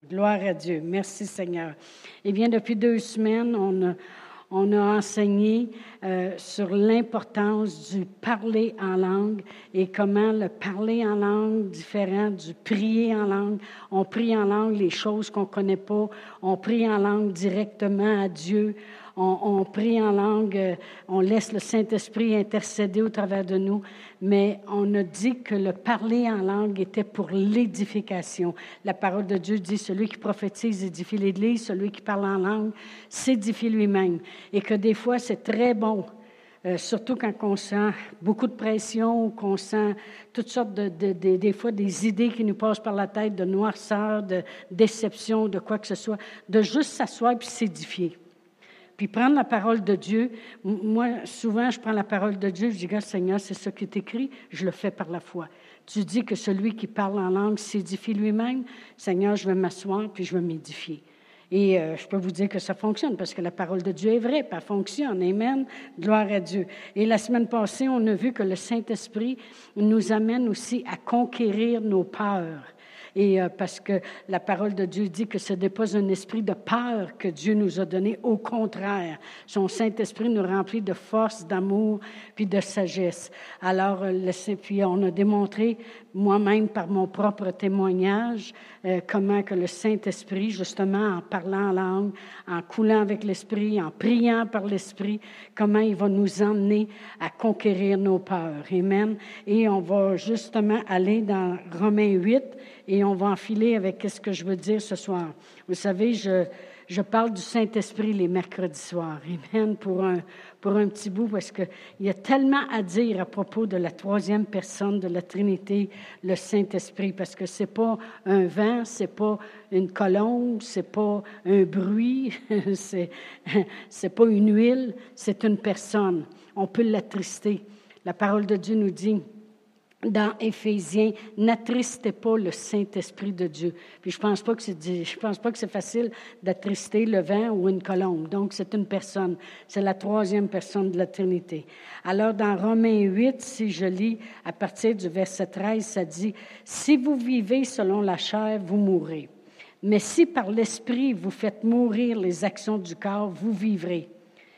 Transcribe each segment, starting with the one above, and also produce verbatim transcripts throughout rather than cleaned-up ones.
Gloire à Dieu. Merci Seigneur. Eh bien, depuis deux semaines, on a, on a enseigné euh, sur l'importance du parler en langue et comment le parler en langue différent du prier en langue. On prie en langue les choses qu'on ne connaît pas. On prie en langue directement à Dieu. On, on prie en langue, euh, on laisse le Saint-Esprit intercéder au travers de nous, mais on a dit que le parler en langue était pour l'édification. La parole de Dieu dit, celui qui prophétise édifie l'Église, celui qui parle en langue s'édifie lui-même. Et que des fois, c'est très bon, euh, surtout quand on sent beaucoup de pression ou qu'on sent toutes sortes de, de, de, des fois des idées qui nous passent par la tête, de noirceur, de déception, de quoi que ce soit, de juste s'asseoir puis s'édifier. Puis prendre la parole de Dieu. Moi, souvent, je prends la parole de Dieu, je dis, regarde, Seigneur, c'est ça qui est écrit, je le fais par la foi. Tu dis que celui qui parle en langue s'édifie lui-même. Seigneur, je vais m'asseoir, puis je vais m'édifier. Et euh, je peux vous dire que ça fonctionne, parce que la parole de Dieu est vraie, puis elle fonctionne. Amen. Gloire à Dieu. Et la semaine passée, on a vu que le Saint-Esprit nous amène aussi à conquérir nos peurs. Et euh, parce que la parole de Dieu dit que ce n'est pas un esprit de peur que Dieu nous a donné. Au contraire, son Saint-Esprit nous remplit de force, d'amour, puis de sagesse. Alors, euh, le, puis on a démontré, moi-même, par mon propre témoignage, euh, comment que le Saint-Esprit, justement, en parlant en langue, en coulant avec l'Esprit, en priant par l'Esprit, comment il va nous emmener à conquérir nos peurs. Amen. Et on va justement aller dans Romains huit, et on va enfiler avec ce que je veux dire ce soir. Vous savez, je, je parle du Saint-Esprit les mercredis soirs. Amen, pour un, pour un petit bout, parce qu'il y a tellement à dire à propos de la troisième personne de la Trinité, le Saint-Esprit, parce que c'est pas un vent, c'est pas une colombe, c'est pas un bruit, c'est, c'est pas une huile, c'est une personne. On peut l'attrister. La parole de Dieu nous dit, dans Éphésiens, n'attristez pas le Saint-Esprit de Dieu. Puis je pense pas que c'est, je pense pas que c'est facile d'attrister le vent ou une colombe. Donc, c'est une personne. C'est la troisième personne de la Trinité. Alors, dans Romains huit, si je lis à partir du verset treize, ça dit, « Si vous vivez selon la chair, vous mourrez. Mais si par l'Esprit vous faites mourir les actions du corps, vous vivrez.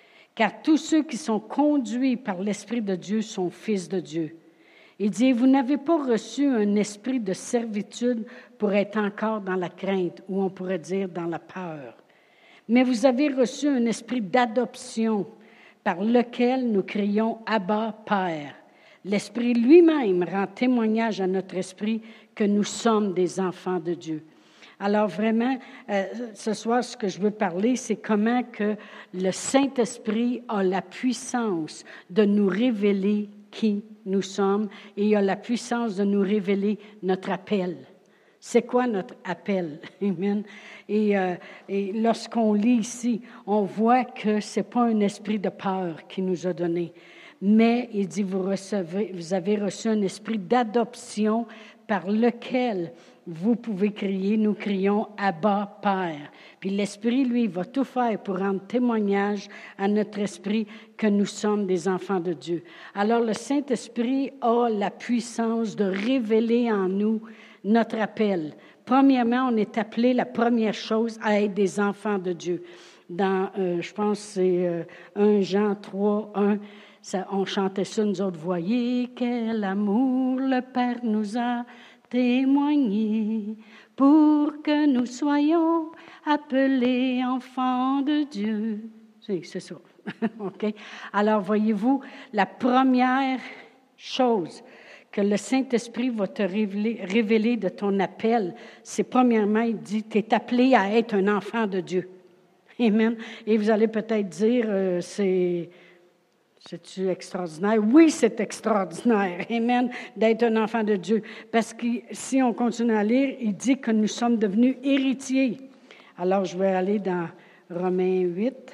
Car tous ceux qui sont conduits par l'Esprit de Dieu sont fils de Dieu. » Il dit, « Vous n'avez pas reçu un esprit de servitude pour être encore dans la crainte, ou on pourrait dire dans la peur. Mais vous avez reçu un esprit d'adoption par lequel nous crions « Abba, Père ». L'Esprit lui-même rend témoignage à notre esprit que nous sommes des enfants de Dieu. » Alors vraiment, euh, ce soir, ce que je veux parler, c'est comment que le Saint-Esprit a la puissance de nous révéler qui nous sommes et il a la puissance de nous révéler notre appel. C'est quoi notre appel? Amen. Et, euh, et lorsqu'on lit ici, on voit que ce n'est pas un esprit de peur qu'il nous a donné, mais il dit, vous, recevez, vous avez reçu un esprit d'adoption par lequel vous pouvez crier, nous crions « Abba, Père ». Puis l'Esprit, lui, va tout faire pour rendre témoignage à notre esprit que nous sommes des enfants de Dieu. Alors le Saint-Esprit a la puissance de révéler en nous notre appel. Premièrement, on est appelé, la première chose, à être des enfants de Dieu. Dans, euh, je pense, c'est euh, un Jean trois, un, ça, on chantait ça, nous autres, « Voyez quel amour le Père nous a témoigné pour que nous soyons appelés enfants de Dieu. » C'est, c'est ça. OK? Alors, voyez-vous, la première chose que le Saint-Esprit va te révéler, révéler de ton appel, c'est premièrement, il dit, tu es appelé à être un enfant de Dieu. Amen. Et vous allez peut-être dire, euh, c'est... C'est-tu extraordinaire? Oui, c'est extraordinaire, amen, d'être un enfant de Dieu. Parce que si on continue à lire, il dit que nous sommes devenus héritiers. Alors, je vais aller dans Romains huit.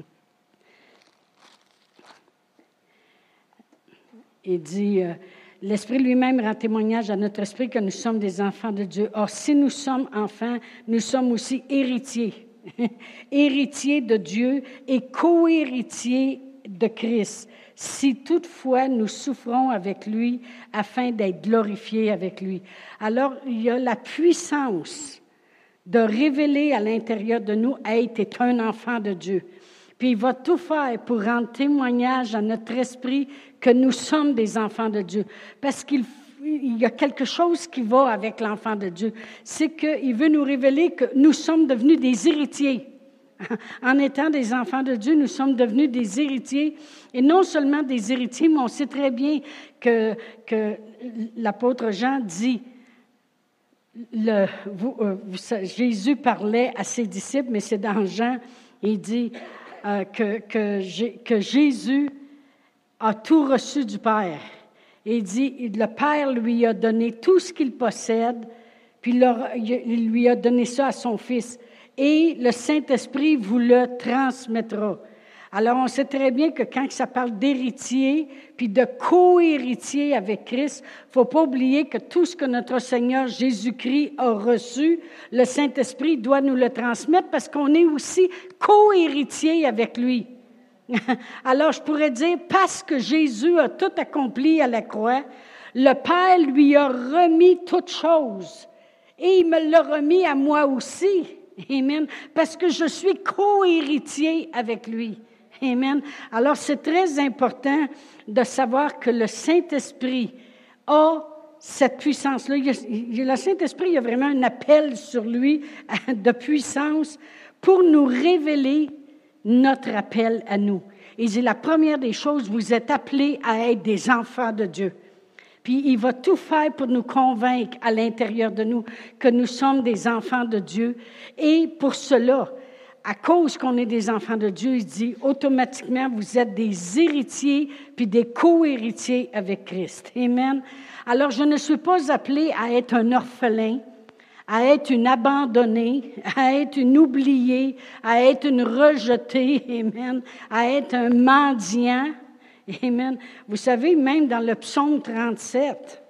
Il dit, euh, « L'Esprit lui-même rend témoignage à notre esprit que nous sommes des enfants de Dieu. Or, si nous sommes enfants, nous sommes aussi héritiers. Héritiers de Dieu et co-héritiers de Christ, si toutefois nous souffrons avec lui afin d'être glorifiés avec lui. » Alors, il y a la puissance de révéler à l'intérieur de nous, « Hey, tu es un enfant de Dieu. » Puis il va tout faire pour rendre témoignage à notre esprit que nous sommes des enfants de Dieu. Parce qu'il il y a quelque chose qui va avec l'enfant de Dieu. C'est qu'il veut nous révéler que nous sommes devenus des héritiers. En étant des enfants de Dieu, nous sommes devenus des héritiers. Et non seulement des héritiers, mais on sait très bien que, que l'apôtre Jean dit, le, vous, euh, vous, Jésus parlait à ses disciples, mais c'est dans Jean, il dit euh, que, que, que Jésus a tout reçu du Père. Il dit, le Père lui a donné tout ce qu'il possède, puis il lui a donné ça à son Fils. Et le Saint-Esprit vous le transmettra. Alors, on sait très bien que quand ça parle d'héritier, puis de co-héritier avec Christ, il ne faut pas oublier que tout ce que notre Seigneur Jésus-Christ a reçu, le Saint-Esprit doit nous le transmettre parce qu'on est aussi co-héritier avec lui. Alors, je pourrais dire, parce que Jésus a tout accompli à la croix, le Père lui a remis toutes choses. Et il me l'a remis à moi aussi. Amen. Parce que je suis co-héritier avec lui. Amen. Alors, c'est très important de savoir que le Saint-Esprit a cette puissance-là. Il y a, le Saint-Esprit, il y a vraiment un appel sur lui de puissance pour nous révéler notre appel à nous. Et c'est la première des choses, vous êtes appelés à être des enfants de Dieu. Puis il va tout faire pour nous convaincre à l'intérieur de nous que nous sommes des enfants de Dieu. Et pour cela, à cause qu'on est des enfants de Dieu, il dit automatiquement, vous êtes des héritiers puis des co-héritiers avec Christ. Amen. Alors, je ne suis pas appelée à être un orphelin, à être une abandonnée, à être une oubliée, à être une rejetée, amen, à être un mendiant, amen. Vous savez, même dans le psaume trente-sept,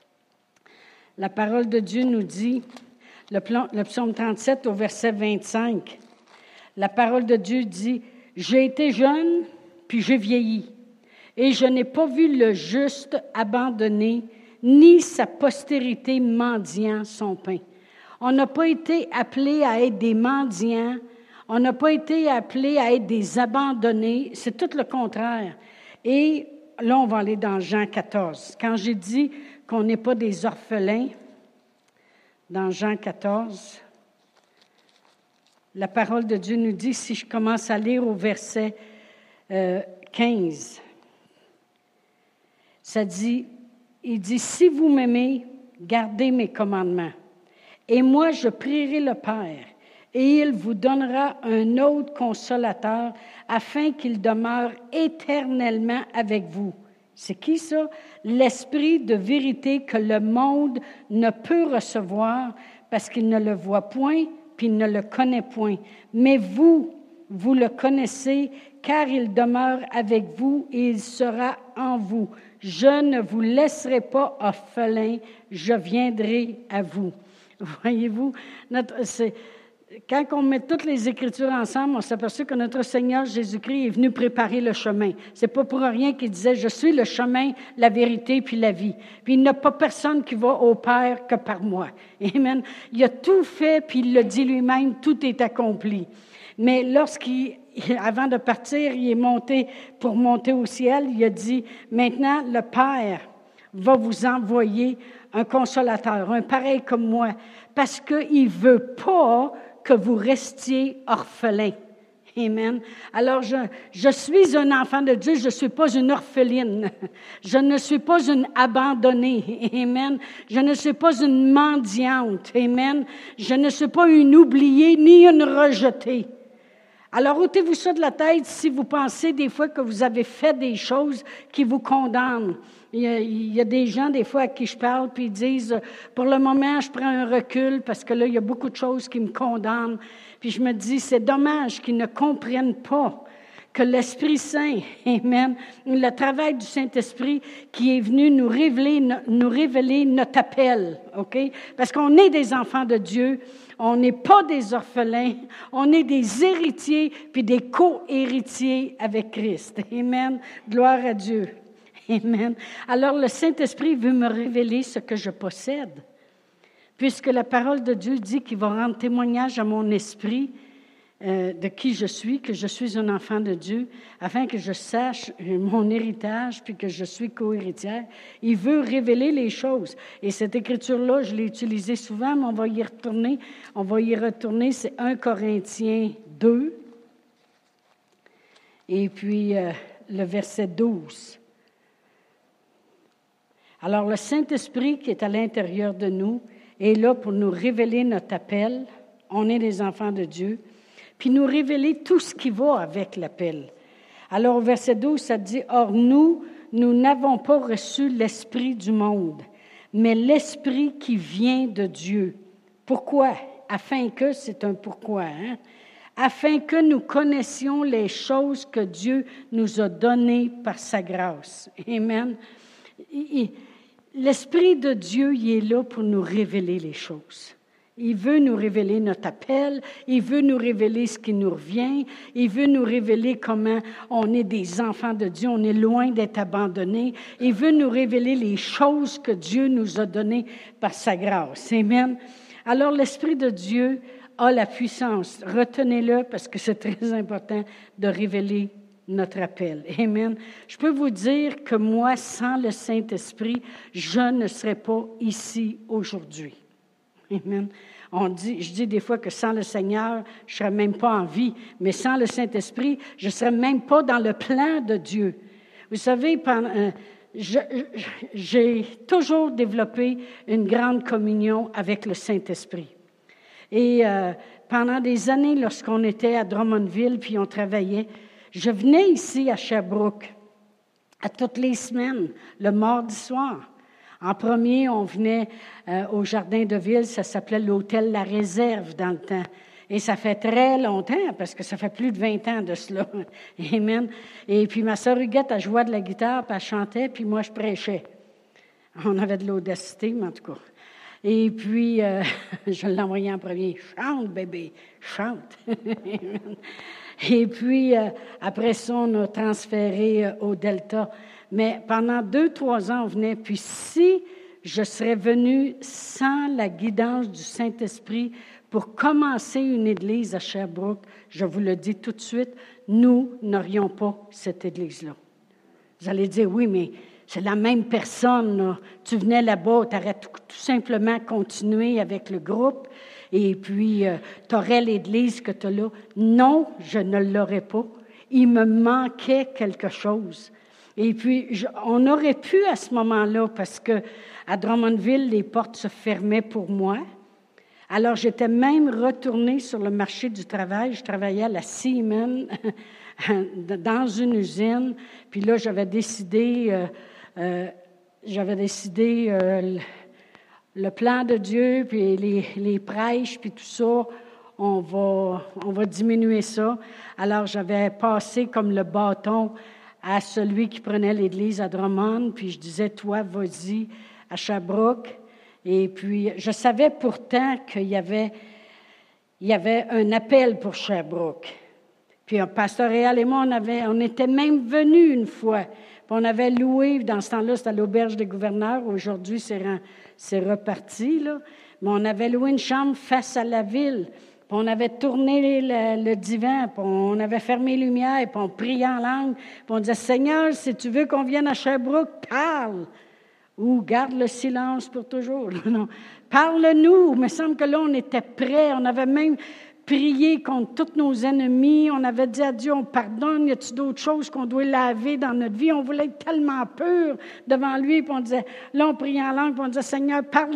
la parole de Dieu nous dit, le, plan, le psaume trente-sept au verset vingt-cinq, la parole de Dieu dit, « J'ai été jeune, puis j'ai vieilli, et je n'ai pas vu le juste abandonné, ni sa postérité mendiant son pain. » On n'a pas été appelés à être des mendiants. On n'a pas été appelés à être des abandonnés. C'est tout le contraire. Et là, on va aller dans Jean quatorze. Quand j'ai dit qu'on n'est pas des orphelins, dans Jean quatorze, la parole de Dieu nous dit, si je commence à lire au verset euh, quinze, ça dit, il dit, « Si vous m'aimez, gardez mes commandements. Et moi, je prierai le Père, et il vous donnera un autre consolateur, afin qu'il demeure éternellement avec vous. » C'est qui ça? L'Esprit de vérité que le monde ne peut recevoir, parce qu'il ne le voit point, puis il ne le connaît point. Mais vous, vous le connaissez, car il demeure avec vous, et il sera en vous. Je ne vous laisserai pas orphelins, je viendrai à vous. Voyez-vous, notre, c'est, quand on met toutes les Écritures ensemble, on s'aperçoit que notre Seigneur Jésus-Christ est venu préparer le chemin. C'est pas pour rien qu'il disait, « Je suis le chemin, la vérité, puis la vie. » Puis il n'y a pas personne qui va au Père que par moi. Amen. Il a tout fait, puis il le dit lui-même, tout est accompli. Mais lorsqu'il, avant de partir, il est monté pour monter au ciel, il a dit, « Maintenant, le Père va vous envoyer un consolateur, un pareil comme moi, parce qu'il ne veut pas que vous restiez orphelins. » Amen. Alors, je, je suis un enfant de Dieu, je ne suis pas une orpheline. Je ne suis pas une abandonnée. Amen. Je ne suis pas une mendiante. Amen. Je ne suis pas une oubliée ni une rejetée. Alors, ôtez-vous ça de la tête si vous pensez des fois que vous avez fait des choses qui vous condamnent. Il y, a, il y a des gens, des fois, à qui je parle, puis ils disent, pour le moment, je prends un recul parce que là, il y a beaucoup de choses qui me condamnent. Puis je me dis, c'est dommage qu'ils ne comprennent pas que l'Esprit Saint, amen, le travail du Saint-Esprit qui est venu nous révéler, nous révéler notre appel, OK? Parce qu'on est des enfants de Dieu, on n'est pas des orphelins, on est des héritiers puis des co-héritiers avec Christ. Amen. Gloire à Dieu. Amen. Alors, le Saint-Esprit veut me révéler ce que je possède. puisque la parole de Dieu dit qu'il va rendre témoignage à mon esprit euh, de qui je suis, que je suis un enfant de Dieu, afin que je sache mon héritage, puis que je suis co-héritière. Il veut révéler les choses. Et cette écriture-là, je l'ai utilisée souvent, mais on va y retourner. On va y retourner, c'est un Corinthiens deux, et puis euh, le verset douze. Alors, le Saint-Esprit qui est à l'intérieur de nous est là pour nous révéler notre appel. On est des enfants de Dieu. Puis nous révéler tout ce qui va avec l'appel. Alors, au verset douze, ça dit, « Or, nous, nous n'avons pas reçu l'Esprit du monde, mais l'Esprit qui vient de Dieu. » Pourquoi? Afin que, c'est un pourquoi, hein? Afin que nous connaissions les choses que Dieu nous a données par sa grâce. Amen. L'Esprit de Dieu, il est là pour nous révéler les choses. Il veut nous révéler notre appel, il veut nous révéler ce qui nous revient, il veut nous révéler comment on est des enfants de Dieu, on est loin d'être abandonnés. Il veut nous révéler les choses que Dieu nous a données par sa grâce. Amen. Alors, l'Esprit de Dieu a la puissance. Retenez-le parce que c'est très important de révéler notre appel. Amen. Je peux vous dire que moi, sans le Saint-Esprit, je ne serais pas ici aujourd'hui. Amen. On dit, je dis des fois que sans le Seigneur, je ne serais même pas en vie, mais sans le Saint-Esprit, je ne serais même pas dans le plan de Dieu. Vous savez, pendant, euh, je, je, j'ai toujours développé une grande communion avec le Saint-Esprit. Et euh, pendant des années, lorsqu'on était à Drummondville, puis on travaillait, je venais ici à Sherbrooke, à toutes les semaines, le mardi soir. En premier, on venait euh, au Jardin de Ville, ça s'appelait l'Hôtel La Réserve dans le temps. Et ça fait très longtemps, parce que ça fait plus de vingt ans de cela. Amen. Et puis ma sœur Huguette, elle jouait de la guitare, puis elle chantait, puis moi, je prêchais. On avait de l'audacité, mais en tout cas. Et puis, euh, je l'ai envoyé en premier. « Chante, bébé, chante! » Et puis, euh, après ça, on a transféré euh, au Delta. Mais pendant deux, trois ans, on venait. Puis si je serais venue sans la guidance du Saint-Esprit pour commencer une église à Sherbrooke, je vous le dis tout de suite, nous n'aurions pas cette église-là. Vous allez dire, oui, mais c'est la même personne, là. Tu venais là-bas, tu aurais tout, tout simplement continué avec le groupe et puis euh, tu aurais l'église que tu as là. Non, je ne l'aurais pas. Il me manquait quelque chose. Et puis, je, on aurait pu à ce moment-là, parce que à Drummondville, les portes se fermaient pour moi. Alors, j'étais même retournée sur le marché du travail. Je travaillais à la Siemens, dans une usine. Puis là, j'avais décidé, euh, euh, j'avais décidé euh, le, le plan de Dieu, puis les, les prêches, puis tout ça, on va, on va diminuer ça. Alors, j'avais passé comme le bâton à celui qui prenait l'église à Drummond, puis je disais, toi, vas-y à Sherbrooke. Et puis, je savais pourtant qu'il y avait, il y avait un appel pour Sherbrooke. Puis, un pasteur Réal et moi, on, avait, on était même venus une fois. Puis, on avait loué, dans ce temps-là, c'était à l'Auberge des gouverneurs. Aujourd'hui, c'est, c'est reparti, là. Mais on avait loué une chambre face à la ville. Puis on avait tourné le, le divan, puis on avait fermé les lumières, puis on priait en langue, puis on disait, « Seigneur, si tu veux qu'on vienne à Sherbrooke, parle! » Ou « Garde le silence pour toujours. » Non. Parle-nous! Il me semble que là, on était prêts. On avait même prié contre tous nos ennemis. On avait dit à Dieu, on pardonne. Y a-t-il d'autres choses qu'on doit laver dans notre vie? On voulait être tellement pur devant lui. Puis on disait, là, on priait en langue, puis on disait, « Seigneur, parle-nous. »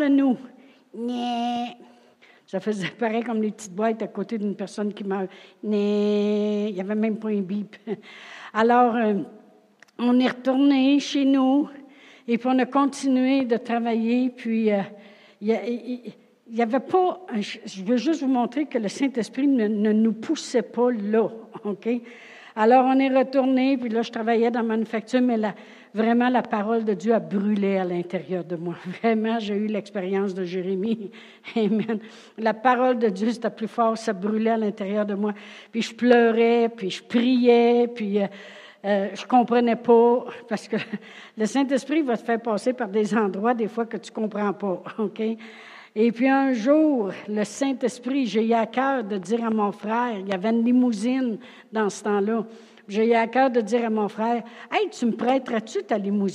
Né. Ça faisait pareil comme les petites boîtes à côté d'une personne qui meurt. Mais il n'y avait même pas un bip. Alors, euh, on est retourné chez nous et puis on a continué de travailler. Puis, euh, il n'y avait pas... Je veux juste vous montrer que le Saint-Esprit ne, ne nous poussait pas là. OK? Alors, on est retourné, puis là, je travaillais dans la manufacture, mais la, vraiment, la parole de Dieu a brûlé à l'intérieur de moi. Vraiment, j'ai eu l'expérience de Jérémie. Amen. La parole de Dieu, c'était plus fort, ça brûlait à l'intérieur de moi. Puis je pleurais, puis je priais, puis euh, euh, je comprenais pas, parce que le Saint-Esprit va te faire passer par des endroits, des fois, que tu comprends pas, OK? Et puis un jour, le Saint-Esprit, j'ai eu à cœur de dire à mon frère, il y avait une limousine dans ce temps-là, j'ai eu à cœur de dire à mon frère, « Hey, tu me prêterais-tu ta limousine? »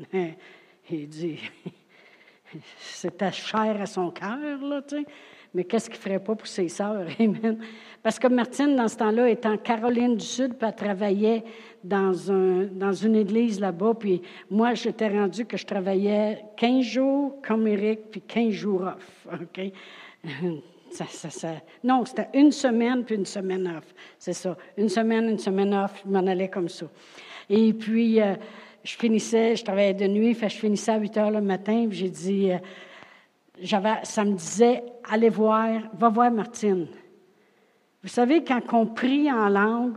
Il dit, c'était cher à son cœur, là, tu sais. Mais qu'est-ce qu'il ne ferait pas pour ses sœurs? Amen. Parce que Martine, dans ce temps-là, était en Caroline du Sud, puis elle travaillait dans, un, dans une église là-bas. Puis moi, j'étais rendue que je travaillais quinze jours comme Éric, puis quinze jours off. OK? Ça, ça, ça. Non, c'était une semaine, puis une semaine off. C'est ça. Une semaine, une semaine off, je m'en allais comme ça. Et puis, euh, je finissais, je travaillais de nuit, fait, je finissais à huit heures le matin, puis j'ai dit... Euh, J'avais, ça me disait, allez voir, va voir Martine. Vous savez, quand on prie en langue,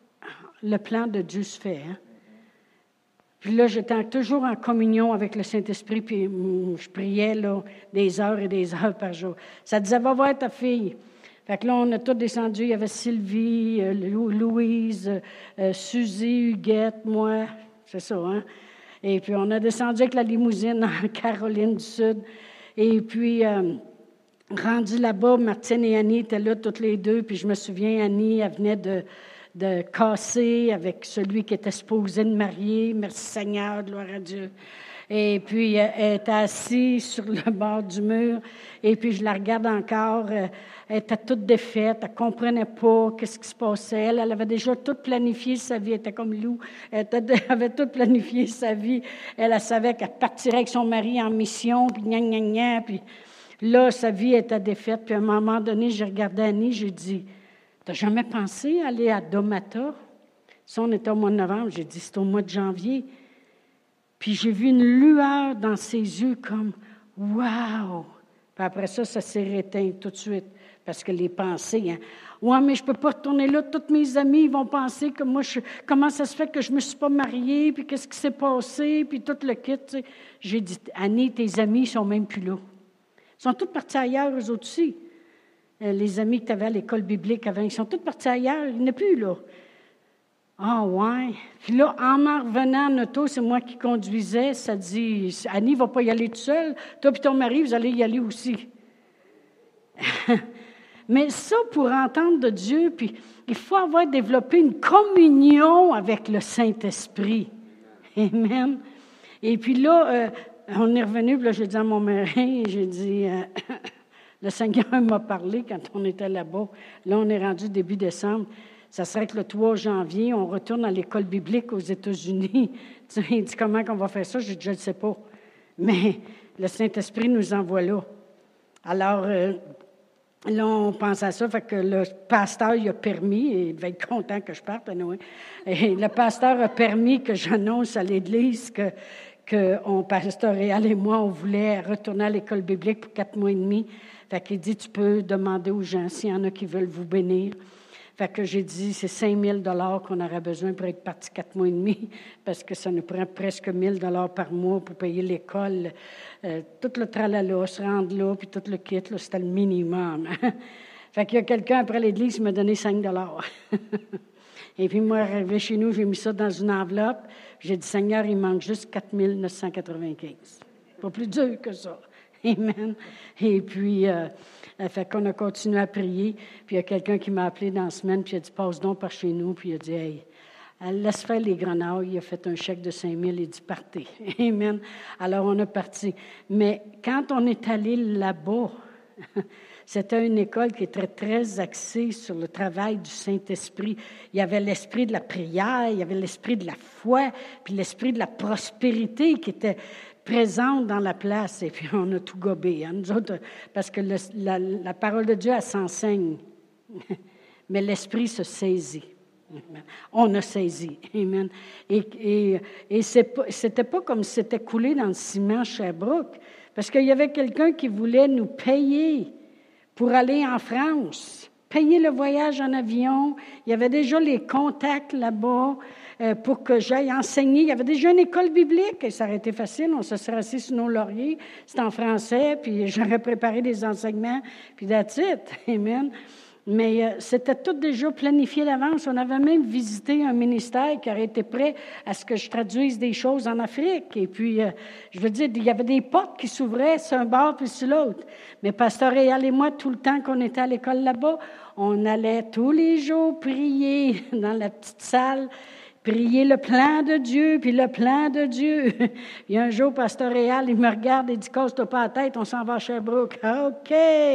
le plan de Dieu se fait. Hein? Puis là, j'étais toujours en communion avec le Saint-Esprit, puis je priais là, des heures et des heures par jour. Ça disait, va voir ta fille. Fait que là, on a tous descendu. Il y avait Sylvie, euh, Louise, euh, Suzy, Huguette, moi. C'est ça, hein? Et puis, on a descendu avec la limousine en Caroline du Sud. Et puis, euh, rendu là-bas, Martine et Annie étaient là toutes les deux. Puis je me souviens, Annie, elle venait de, de casser avec celui qui était supposé de marier. Merci Seigneur, gloire à Dieu. Et puis, elle était assise sur le bord du mur. Et puis, je la regarde encore. Elle était toute défaite. Elle ne comprenait pas qu'est-ce qui se passait. Elle, elle avait déjà tout planifié sa vie. Elle était comme Lou. Elle avait tout planifié sa vie. Elle, elle savait qu'elle partirait avec son mari en mission. Puis, gna, gna, gna. Puis là, sa vie était défaite. Puis, à un moment donné, j'ai regardé Annie. J'ai dit, « T'as jamais pensé aller à Domata? » Ça, on était au mois de novembre. J'ai dit, « C'est au mois de janvier. » Puis j'ai vu une lueur dans ses yeux comme « Wow! » Puis après ça, ça s'est éteint tout de suite parce que les pensées, hein, « Ouais, mais je ne peux pas retourner là. Tous mes amis ils vont penser que moi, je, comment ça se fait que je ne me suis pas mariée, puis qu'est-ce qui s'est passé, puis tout le kit. » Tu sais. J'ai dit « Annie, tes amis ne sont même plus là. Ils sont tous partis ailleurs, eux autres aussi. Euh, les amis que tu avais à l'école biblique avant, ils sont tous partis ailleurs. Il n'y en a plus là. » Ah, ouais. Puis là, en m'en revenant en auto, c'est moi qui conduisais. Ça dit, Annie ne va pas y aller toute seule. Toi et ton mari, vous allez y aller aussi. Mais ça, pour entendre de Dieu, puis il faut avoir développé une communion avec le Saint-Esprit. Amen. Et puis là, euh, on est revenu, puis là, j'ai dit à mon mari, j'ai dit, euh, le Seigneur m'a parlé quand on était là-bas. Là, on est rendu début décembre. Ça serait que le trois janvier, on retourne à l'école biblique aux États-Unis. Il dit, comment on va faire ça? Je dis, je ne sais pas. Mais le Saint-Esprit nous envoie là. Alors, euh, là, on pense à ça. Fait que le pasteur, il a permis, et il va être content que je parte, anyway. Et le pasteur a permis que j'annonce à l'Église que, que on, pasteur Réal et moi, on voulait retourner à l'école biblique pour quatre mois et demi. Fait qu'il dit, tu peux demander aux gens s'il y en a qui veulent vous bénir. Fait que j'ai dit, c'est cinq mille dollars qu'on aurait besoin pour être parti quatre mois et demi, parce que ça nous prend presque mille dollars par mois pour payer l'école. Euh, tout le tralala, se rendre là, puis tout le kit, là, c'était le minimum. Fait qu'il y a quelqu'un après l'église qui m'a donné cinq dollars. Et puis moi, arrivé chez nous, j'ai mis ça dans une enveloppe. J'ai dit, Seigneur, il manque juste quatre mille neuf cent quatre-vingt-quinze. Pas plus dur que ça. Amen. Et puis, euh, fait qu'on a continué à prier. Puis il y a quelqu'un qui m'a appelé dans la semaine, puis il a dit, passe donc par chez nous. Puis il a dit, hey, laisse faire les grenades. Il a fait un chèque de cinq mille. Il dit, partez. Amen. Alors on a parti. Mais quand on est allé là-bas, c'était une école qui était très axée sur le travail du Saint-Esprit. Il y avait l'esprit de la prière, il y avait l'esprit de la foi, puis l'esprit de la prospérité qui était présente dans la place, et puis on a tout gobé, hein, nous autres, parce que le, la, la parole de Dieu, elle s'enseigne, mais l'Esprit se saisit. On a saisi. Amen. Et, et, et c'est pas, c'était pas comme si c'était coulé dans le ciment Sherbrooke, parce qu'il y avait quelqu'un qui voulait nous payer pour aller en France, payer le voyage en avion. Il y avait déjà les contacts là-bas euh, pour que j'aille enseigner. Il y avait déjà une école biblique et ça aurait été facile. On se serait assis sur nos lauriers. C'était en français, puis j'aurais préparé des enseignements, puis that's it. Amen. Mais euh, c'était tout déjà planifié d'avance. On avait même visité un ministère qui aurait été prêt à ce que je traduise des choses en Afrique. Et puis, euh, je veux dire, il y avait des portes qui s'ouvraient sur un bord puis sur l'autre. Mais Pasteur Réal et moi, tout le temps qu'on était à l'école là-bas, on allait tous les jours prier dans la petite salle, prier le plan de Dieu, puis le plan de Dieu. Il y a un jour, Pasteur Réal, il me regarde et dit « Casse-toi pas la tête, on s'en va à Sherbrooke. » OK!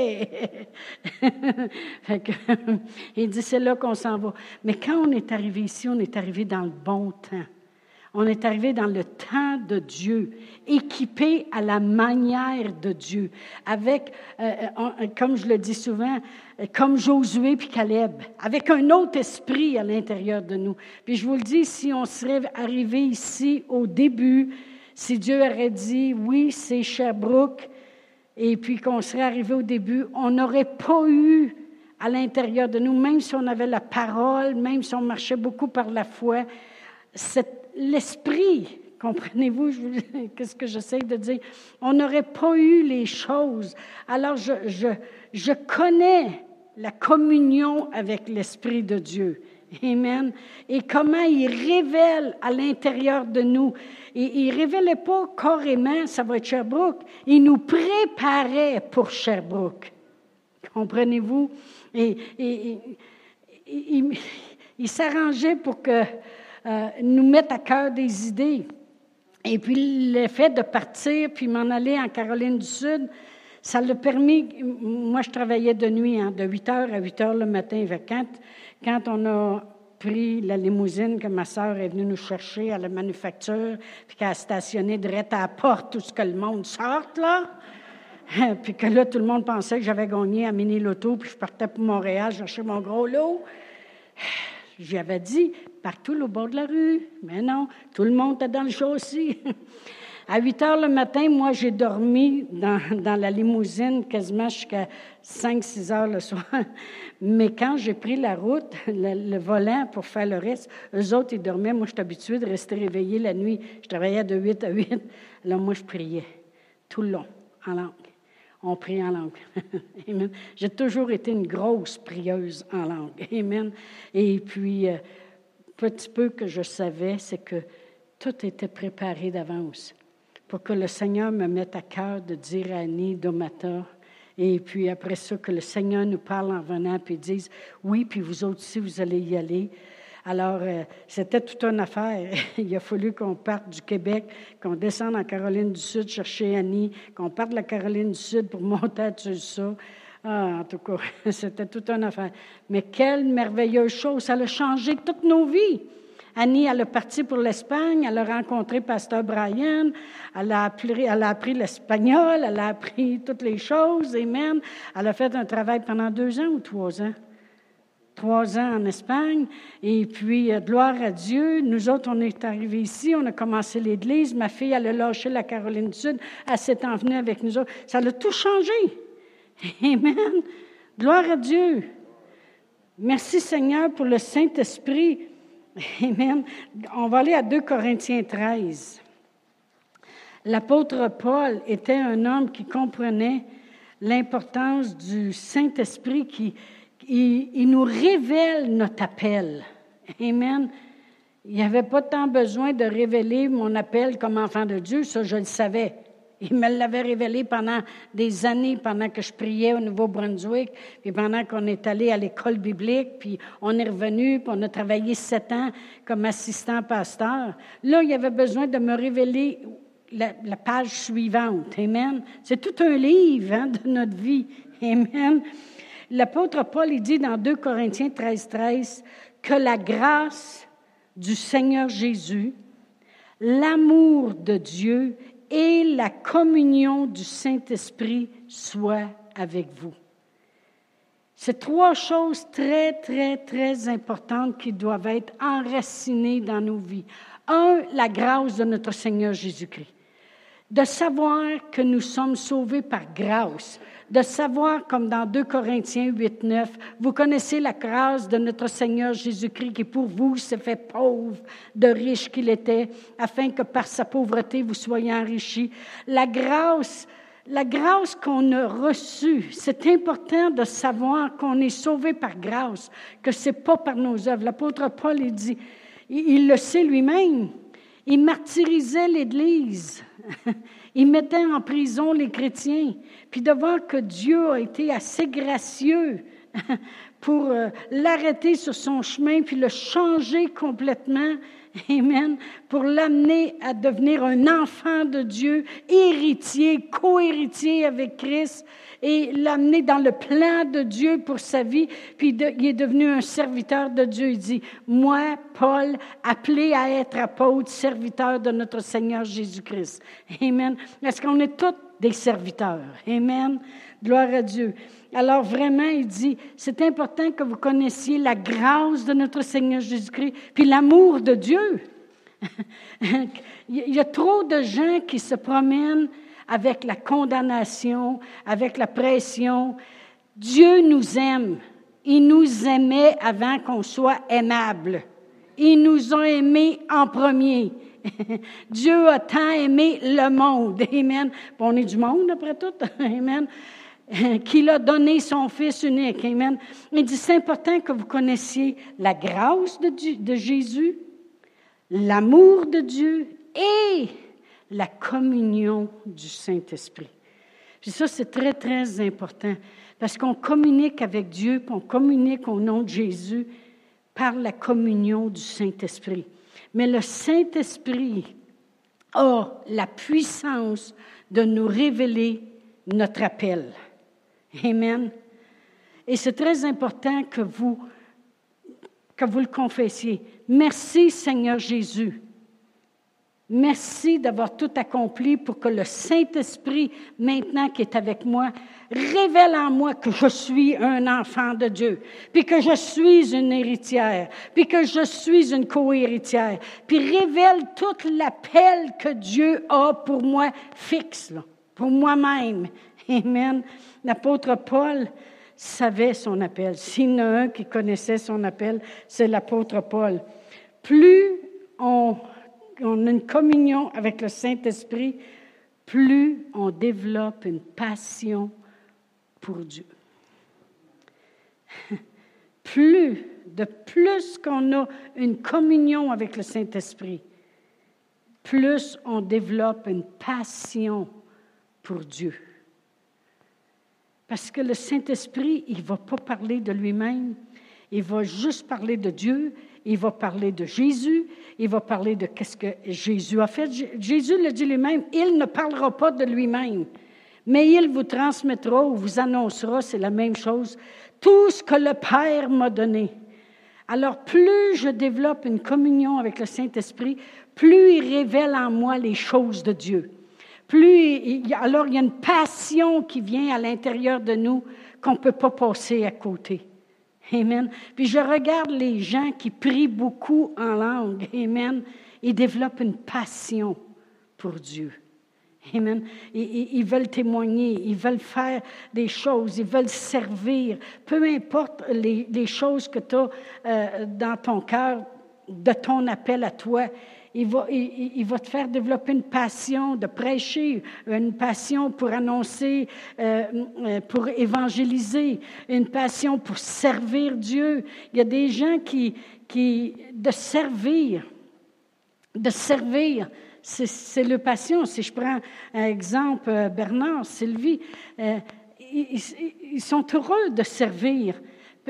Fait que, il dit « C'est là qu'on s'en va. » Mais quand on est arrivé ici, on est arrivé dans le bon temps. On est arrivé dans le temps de Dieu, équipé à la manière de Dieu, avec, euh, euh, comme je le dis souvent, comme Josué puis Caleb, avec un autre esprit à l'intérieur de nous. Puis je vous le dis, si on serait arrivé ici au début, si Dieu aurait dit, oui, c'est Sherbrooke, et puis qu'on serait arrivé au début, on n'aurait pas eu à l'intérieur de nous, même si on avait la parole, même si on marchait beaucoup par la foi, cette l'esprit, comprenez-vous qu'est-ce que j'essaie de dire? On n'aurait pas eu les choses. Alors, je, je, je connais la communion avec l'Esprit de Dieu. Amen. Et comment il révèle à l'intérieur de nous. Et il ne révélait pas carrément, ça va être Sherbrooke. Il nous préparait pour Sherbrooke. Comprenez-vous? Et, et, et il, il s'arrangeait pour que Euh, nous mettre à cœur des idées. Et puis, le fait de partir puis m'en aller en Caroline du Sud, ça l'a permis. Moi, je travaillais de nuit, hein, de huit heures à huit heures le matin. Quand, quand on a pris la limousine que ma sœur est venue nous chercher à la manufacture, puis qu'elle a stationné direct à la porte où ce que le monde sorte, là, puis que là, tout le monde pensait que j'avais gagné à Mini-Loto, puis je partais pour Montréal chercher mon gros lot. J'y avais dit, partout au bord de la rue. Mais non, tout le monde était dans le show aussi. À huit heures le matin, moi, j'ai dormi dans, dans la limousine quasiment jusqu'à cinq six heures le soir. Mais quand j'ai pris la route, le, le volant pour faire le reste, eux autres, ils dormaient. Moi, je suis habituée de rester réveillée la nuit. Je travaillais de huit à huit. Alors, moi, je priais tout le long, en langue. On prie en langue. Amen. J'ai toujours été une grosse prieuse en langue. Amen. Et puis, euh, petit peu que je savais, c'est que tout était préparé d'avance pour que le Seigneur me mette à cœur de dire à Annie, Domata, et puis après ça, que le Seigneur nous parle en venant, puis dise, oui, puis vous autres aussi, vous allez y aller. Alors, euh, c'était toute une affaire. Il a fallu qu'on parte du Québec, qu'on descende en Caroline du Sud chercher Annie, qu'on parte de la Caroline du Sud pour monter à Tulsa. Ah, en tout cas, c'était toute une affaire. Mais quelle merveilleuse chose! Ça a changé toutes nos vies. Annie, elle est partie pour l'Espagne, elle a rencontré Pasteur Brian, elle a appris, elle a appris l'espagnol, elle a appris toutes les choses, amen. Elle a fait un travail pendant deux ans ou trois ans? Trois ans en Espagne, et puis, euh, gloire à Dieu, nous autres, on est arrivés ici, on a commencé l'Église, ma fille, elle a lâché la Caroline du Sud, elle s'est envenue avec nous autres, ça a tout changé. Amen. Gloire à Dieu. Merci Seigneur pour le Saint-Esprit. Amen. On va aller à deux Corinthiens treize. L'apôtre Paul était un homme qui comprenait l'importance du Saint-Esprit qui Il, il nous révèle notre appel. Amen. Il n'y avait pas tant besoin de révéler mon appel comme enfant de Dieu, ça je le savais. Il me l'avait révélé pendant des années, pendant que je priais au Nouveau-Brunswick, puis pendant qu'on est allé à l'école biblique, puis on est revenu, puis on a travaillé sept ans comme assistant pasteur. Là, il y avait besoin de me révéler la, la page suivante. Amen. C'est tout un livre hein, de notre vie. Amen. L'apôtre Paul, il dit dans deux Corinthiens treize, treize, que la grâce du Seigneur Jésus, l'amour de Dieu et la communion du Saint-Esprit soient avec vous. C'est trois choses très, très, très importantes qui doivent être enracinées dans nos vies. Un, la grâce de notre Seigneur Jésus-Christ. De savoir que nous sommes sauvés par grâce. De savoir, comme dans deux Corinthiens huit, neuf, vous connaissez la grâce de notre Seigneur Jésus-Christ qui pour vous s'est fait pauvre, de riche qu'il était, afin que par sa pauvreté vous soyez enrichis. La grâce, la grâce qu'on a reçue, c'est important de savoir qu'on est sauvé par grâce, que ce n'est pas par nos œuvres. L'apôtre Paul, il dit, il, il le sait lui-même, il martyrisait l'Église, il mettait en prison les chrétiens, puis de voir que Dieu a été assez gracieux pour euh, l'arrêter sur son chemin, puis le changer complètement, amen, pour l'amener à devenir un enfant de Dieu, héritier, co-héritier avec Christ, et l'amener dans le plan de Dieu pour sa vie, puis de, il est devenu un serviteur de Dieu. Il dit, moi, Paul, appelé à être apôtre, serviteur de notre Seigneur Jésus-Christ. Amen. Est-ce qu'on est tous des serviteurs? Amen. Gloire à Dieu. Alors vraiment, il dit, c'est important que vous connaissiez la grâce de notre Seigneur Jésus-Christ, puis l'amour de Dieu. Il y a trop de gens qui se promènent avec la condamnation, avec la pression. Dieu nous aime. Il nous aimait avant qu'on soit aimable. Il nous a aimés en premier. Dieu a tant aimé le monde. Amen. On est du monde après tout. Amen. Qu'il a donné son Fils unique. Amen. Il dit, c'est important que vous connaissiez la grâce de, Dieu, de Jésus, l'amour de Dieu et la communion du Saint-Esprit. Puis ça, c'est très, très important parce qu'on communique avec Dieu, puis on communique au nom de Jésus par la communion du Saint-Esprit. Mais le Saint-Esprit a la puissance de nous révéler notre appel. Amen. Et c'est très important que vous, que vous le confessiez. Merci, Seigneur Jésus. Merci d'avoir tout accompli pour que le Saint-Esprit, maintenant qui est avec moi, révèle en moi que je suis un enfant de Dieu, puis que je suis une héritière, puis que je suis une co-héritière, puis révèle tout l'appel que Dieu a pour moi fixe, là, pour moi-même. Amen. L'apôtre Paul savait son appel. S'il y en a un qui connaissait son appel, c'est l'apôtre Paul. Plus on, on a une communion avec le Saint-Esprit, plus on développe une passion pour Dieu. Plus, de plus qu'on a une communion avec le Saint-Esprit, plus on développe une passion pour Dieu. Parce que le Saint-Esprit, il ne va pas parler de lui-même, il va juste parler de Dieu, il va parler de Jésus, il va parler de qu'est-ce que Jésus a fait. Jésus le dit lui-même, il ne parlera pas de lui-même, mais il vous transmettra ou vous annoncera, c'est la même chose, tout ce que le Père m'a donné. Alors, plus je développe une communion avec le Saint-Esprit, plus il révèle en moi les choses de Dieu. Plus, il, alors il y a une passion qui vient à l'intérieur de nous qu'on ne peut pas passer à côté. Amen. Puis je regarde les gens qui prient beaucoup en langue. Amen. Ils développent une passion pour Dieu. Amen. Ils, ils veulent témoigner, ils veulent faire des choses, ils veulent servir. Peu importe les, les choses que tu as euh, dans ton cœur, de ton appel à toi, il va, il, il va te faire développer une passion de prêcher, une passion pour annoncer, euh, pour évangéliser, une passion pour servir Dieu. Il y a des gens qui, qui de servir, de servir, c'est, c'est leur passion. Si je prends un exemple, Bernard, Sylvie, euh, ils, ils, ils sont heureux de servir.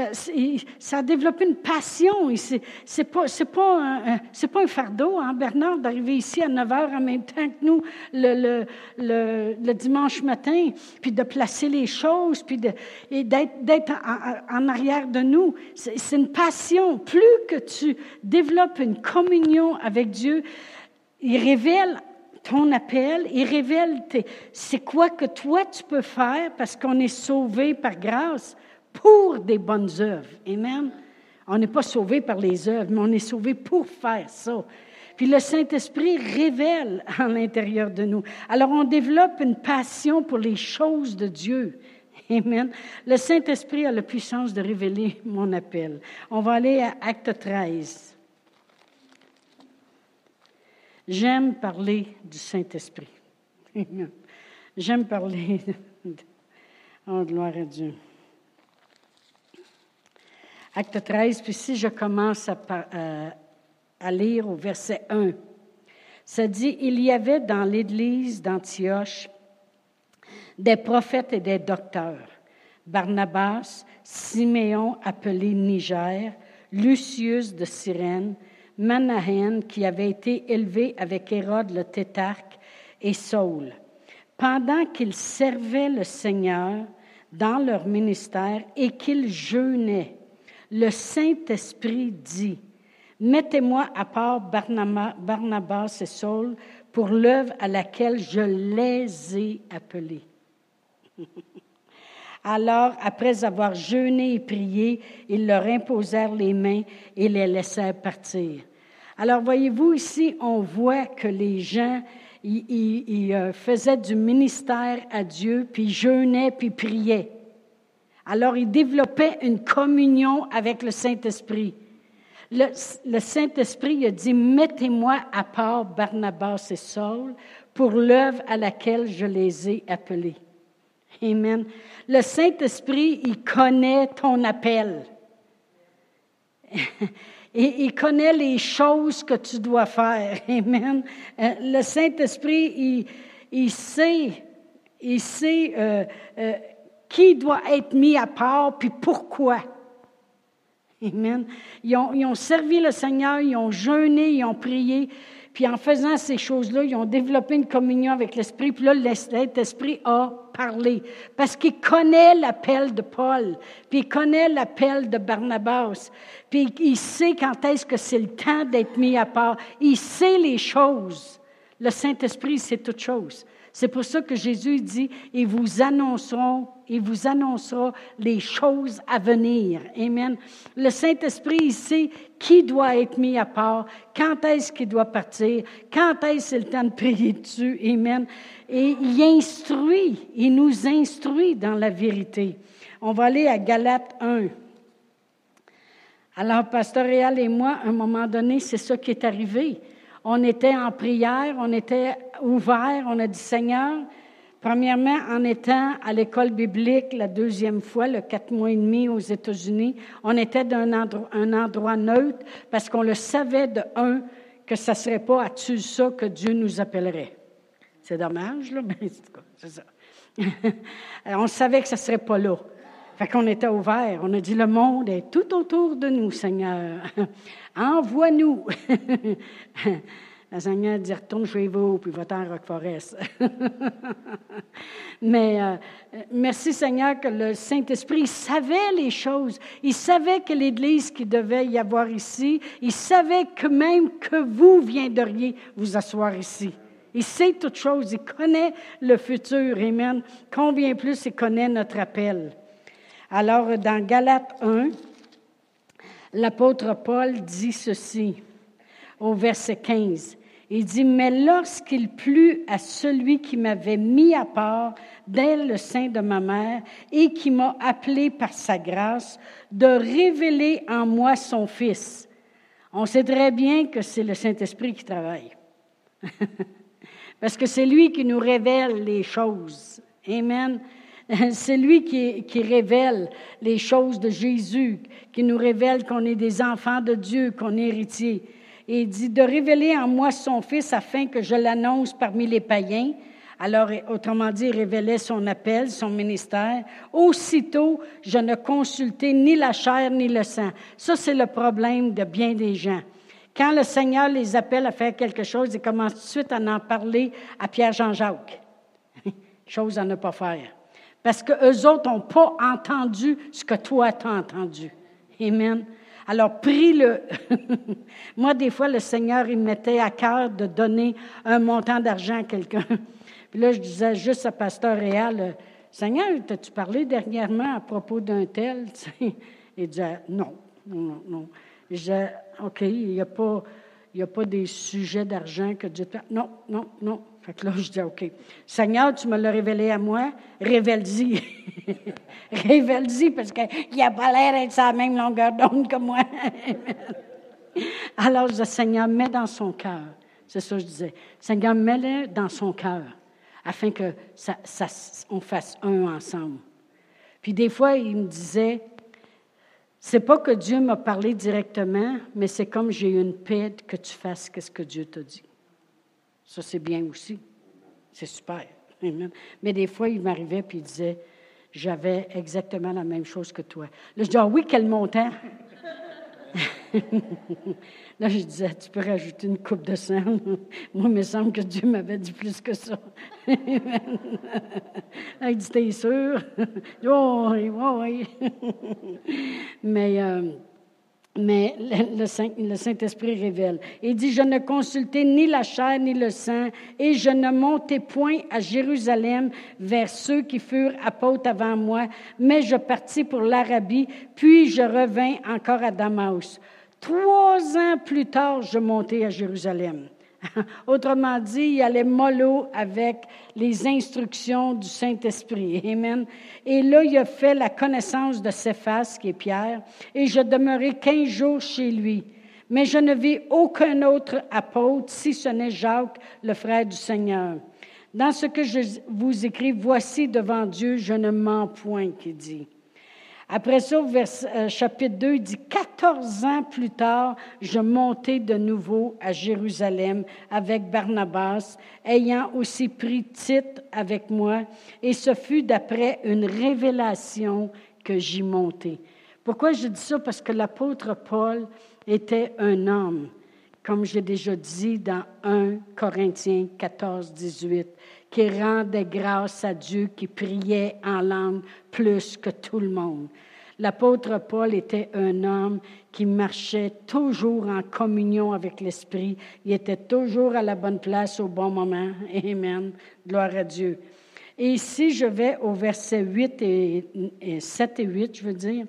Ça a développé une passion. C'est, c'est pas, c'est pas un, c'est pas un fardeau, hein, Bernard, d'arriver ici à neuf heures en même temps que nous le, le, le, le dimanche matin, puis de placer les choses, puis de, et d'être, d'être en, en arrière de nous. C'est, c'est une passion. Plus que tu développes une communion avec Dieu, il révèle ton appel, il révèle tes, c'est quoi que toi tu peux faire parce qu'on est sauvé par grâce. Pour des bonnes œuvres. Amen. On n'est pas sauvé par les œuvres, mais on est sauvé pour faire ça. Puis le Saint-Esprit révèle à l'intérieur de nous. Alors on développe une passion pour les choses de Dieu. Amen. Le Saint-Esprit a la puissance de révéler mon appel. On va aller à Acte treize. J'aime parler du Saint-Esprit. Amen. J'aime parler. Oh, gloire à Dieu. Acte treize, puis si je commence à, à, à lire au verset un, ça dit, « Il y avait dans l'église d'Antioche des prophètes et des docteurs, Barnabas, Siméon appelé Niger, Lucius de Cyrène, Manahen qui avait été élevé avec Hérode le tétrarque et Saul. Pendant qu'ils servaient le Seigneur dans leur ministère et qu'ils jeûnaient, le Saint-Esprit dit, « Mettez-moi à part Barnabas et Saul pour l'œuvre à laquelle je les ai appelés. » Alors, après avoir jeûné et prié, ils leur imposèrent les mains et les laissèrent partir. Alors, voyez-vous, ici, on voit que les gens, ils, ils, ils faisaient du ministère à Dieu, puis ils jeûnaient, puis ils priaient. Alors, ils développaient une communion avec le Saint-Esprit. Le, le Saint-Esprit a dit, « Mettez-moi à part Barnabas et Saul pour l'œuvre à laquelle je les ai appelés. » Amen. Le Saint-Esprit, il connaît ton appel. Et il connaît les choses que tu dois faire. Amen. Le Saint-Esprit, il, il sait, il sait euh, euh, qui doit être mis à part, puis pourquoi. Amen. Ils ont, ils ont servi le Seigneur, ils ont jeûné, ils ont prié, puis en faisant ces choses-là, ils ont développé une communion avec l'Esprit, puis là, l'Esprit a parlé, parce qu'il connaît l'appel de Paul, puis il connaît l'appel de Barnabas, puis il sait quand est-ce que c'est le temps d'être mis à part. Il sait les choses. Le Saint-Esprit sait toutes choses. C'est pour ça que Jésus dit, « Ils vous annonceront, il vous annoncera les choses à venir. » Amen. Le Saint-Esprit, il sait qui doit être mis à part, quand est-ce qu'il doit partir, quand est-ce que c'est le temps de prier dessus. Amen. Et il instruit, il nous instruit dans la vérité. On va aller à Galates un. Alors, Pasteur Réal et moi, à un moment donné, c'est ça qui est arrivé. On était en prière, on était ouverts, on a dit, Seigneur, premièrement, en étant à l'école biblique la deuxième fois, le quatre mois et demi aux États-Unis, on était d'un endroit, un endroit neutre parce qu'on le savait de un, que ça ne serait pas à Tulsa que Dieu nous appellerait. C'est dommage, là, mais c'est ça. On savait que ça ne serait pas là. Fait qu'on était ouverts. On a dit, le monde est tout autour de nous, Seigneur. Envoie-nous. Le Seigneur dit, retourne chez vous, puis va-t'en à Rock Forest. Mais euh, merci, Seigneur, que le Saint-Esprit, il savait les choses. Il savait que l'Église qu'il devait y avoir ici, il savait que même que vous viendriez vous asseoir ici. Il sait toutes choses. Il connaît le futur. Amen. Combien plus il connaît notre appel. Alors, dans Galates un, l'apôtre Paul dit ceci, au verset quinze. Il dit, « Mais lorsqu'il plut à celui qui m'avait mis à part dès le sein de ma mère et qui m'a appelé par sa grâce, de révéler en moi son Fils. » On sait très bien que c'est le Saint-Esprit qui travaille. Parce que c'est lui qui nous révèle les choses. Amen. C'est lui qui, qui révèle les choses de Jésus, qui nous révèle qu'on est des enfants de Dieu, qu'on est héritiers. Et il dit de révéler en moi son Fils afin que je l'annonce parmi les païens. Alors, autrement dit, il révélait son appel, son ministère. Aussitôt, je ne consultais ni la chair ni le sang. Ça, c'est le problème de bien des gens. Quand le Seigneur les appelle à faire quelque chose, ils commencent tout de suite à en parler à Pierre-Jean-Jacques. Chose à ne pas faire. Parce qu'eux autres n'ont pas entendu ce que toi t'as entendu. Amen. Alors, prie-le. Moi, des fois, le Seigneur, il me mettait à cœur de donner un montant d'argent à quelqu'un. Puis là, je disais juste à Pasteur Réal, « Seigneur, t'as-tu parlé dernièrement à propos d'un tel? » Il disait, « Non, non, non. » Je disais, « OK, il n'y a pas, il n'y a pas des sujets d'argent que Dieu te... » Non, non, non. Fait que là, je dis, OK. Seigneur, tu me l'as révélé à moi, révèle-y. Révèle-y, parce qu'il n'a pas l'air d'être sur la même longueur d'onde que moi. Alors, je dis, Seigneur, mets dans son cœur. C'est ça que je disais. Seigneur, mets-le dans son cœur. afin que ça, ça, on fasse un ensemble. Puis des fois, il me disait, c'est pas que Dieu m'a parlé directement, mais c'est comme j'ai une paix que tu fasses ce que Dieu t'a dit. Ça, c'est bien aussi. C'est super. Amen. Mais des fois, il m'arrivait puis il disait, j'avais exactement la même chose que toi. Là, je dis, ah oui, quel montant? Là, je disais, tu peux rajouter une coupe de sang. Moi, il me semble que Dieu m'avait dit plus que ça. Il dit, t'es sûr? Oh, oui, oui, oui. Mais, euh, mais le, le, Saint, le Saint-Esprit révèle. Il dit, je ne consultai ni la chair ni le sang, et je ne montai point à Jérusalem vers ceux qui furent apôtres avant moi, mais je partis pour l'Arabie, puis je revins encore à Damas. Trois ans plus tard, je montai à Jérusalem. Autrement dit, il allait mollo avec les instructions du Saint-Esprit. Amen. Et là, il a fait la connaissance de Céphas, qui est Pierre, et je demeurai quinze jours chez lui. Mais je ne vis aucun autre apôtre, si ce n'est Jacques, le frère du Seigneur. Dans ce que je vous écris, voici devant Dieu, je ne mens point, qu'il dit. Après ça, vers, euh, chapitre deux, il dit, quatorze ans plus tard, je montai de nouveau à Jérusalem avec Barnabas, ayant aussi pris Tite avec moi, et ce fut d'après une révélation que j'y montai. Pourquoi je dis ça? Parce que l'apôtre Paul était un homme, comme j'ai déjà dit dans premier Corinthiens quatorze, dix-huit, qui rendait grâce à Dieu, qui priait en langue plus que tout le monde. L'apôtre Paul était un homme qui marchait toujours en communion avec l'Esprit. Il était toujours à la bonne place au bon moment. Amen. Gloire à Dieu. Et ici, je vais au verset huit et, et sept et huit, je veux dire.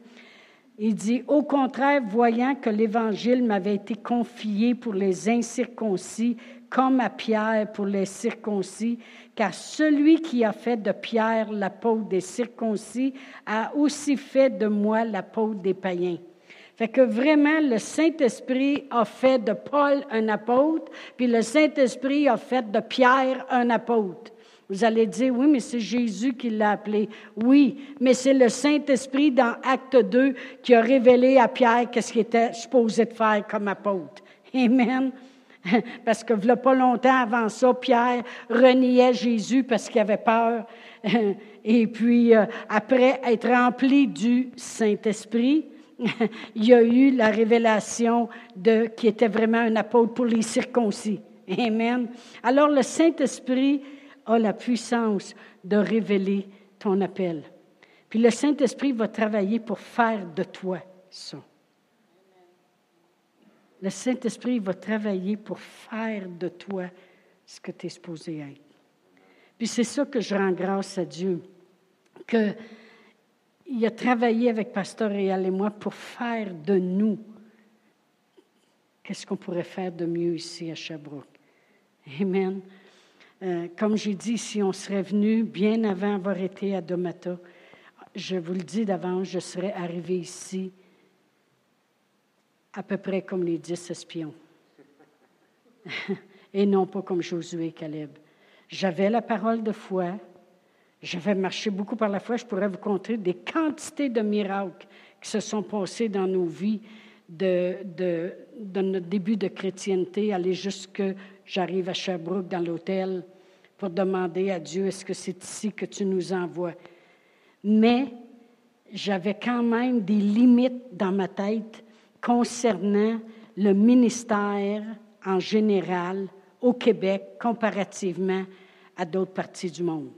Il dit, « Au contraire, voyant que l'Évangile m'avait été confié pour les incirconcis, comme à Pierre pour les circoncis, car celui qui a fait de Pierre l'apôtre des circoncis a aussi fait de moi l'apôtre des païens. » Fait que vraiment, le Saint-Esprit a fait de Paul un apôtre, puis le Saint-Esprit a fait de Pierre un apôtre. Vous allez dire, oui, mais c'est Jésus qui l'a appelé. Oui, mais c'est le Saint-Esprit dans Acte deux qui a révélé à Pierre qu'est-ce qu'il était supposé de faire comme apôtre. Amen. Parce que, il pas longtemps avant ça, Pierre reniait Jésus parce qu'il avait peur. Et puis, après être rempli du Saint-Esprit, il y a eu la révélation de qui était vraiment un apôtre pour les circoncis. Amen. Alors, le Saint-Esprit a la puissance de révéler ton appel. Puis le Saint-Esprit va travailler pour faire de toi ça. Le Saint-Esprit va travailler pour faire de toi ce que tu es supposé être. Puis c'est ça que je rends grâce à Dieu, qu'il a travaillé avec Pasteur Réal et moi pour faire de nous qu'est-ce qu'on pourrait faire de mieux ici à Sherbrooke. Amen. Euh, comme j'ai dit, si on serait venu bien avant avoir été à Domata, je vous le dis d'avance, je serais arrivé ici à peu près comme les dix espions. Et non pas comme Josué et Caleb. J'avais la parole de foi, j'avais marché beaucoup par la foi, je pourrais vous conter des quantités de miracles qui se sont passés dans nos vies de, de, de notre début de chrétienté, aller jusque j'arrive à Sherbrooke dans l'hôtel pour demander à Dieu, est-ce que c'est ici que tu nous envoies? Mais j'avais quand même des limites dans ma tête concernant le ministère en général au Québec comparativement à d'autres parties du monde.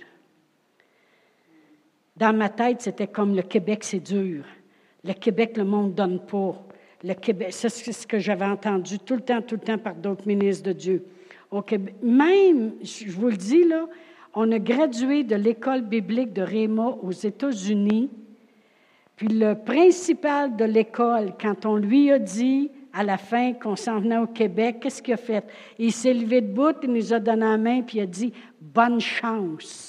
Dans ma tête, c'était comme le Québec, c'est dur. Le Québec, le monde ne donne pas. Le Québec, c'est ce que j'avais entendu tout le temps, tout le temps par d'autres ministres de Dieu. Au Québec, même, je vous le dis, là, on a gradué de l'école biblique de Rhéma aux États-Unis. Puis le principal de l'école, quand on lui a dit à la fin qu'on s'en venait au Québec, qu'est-ce qu'il a fait? Il s'est levé debout, il nous a donné la main, puis il a dit « Bonne chance ».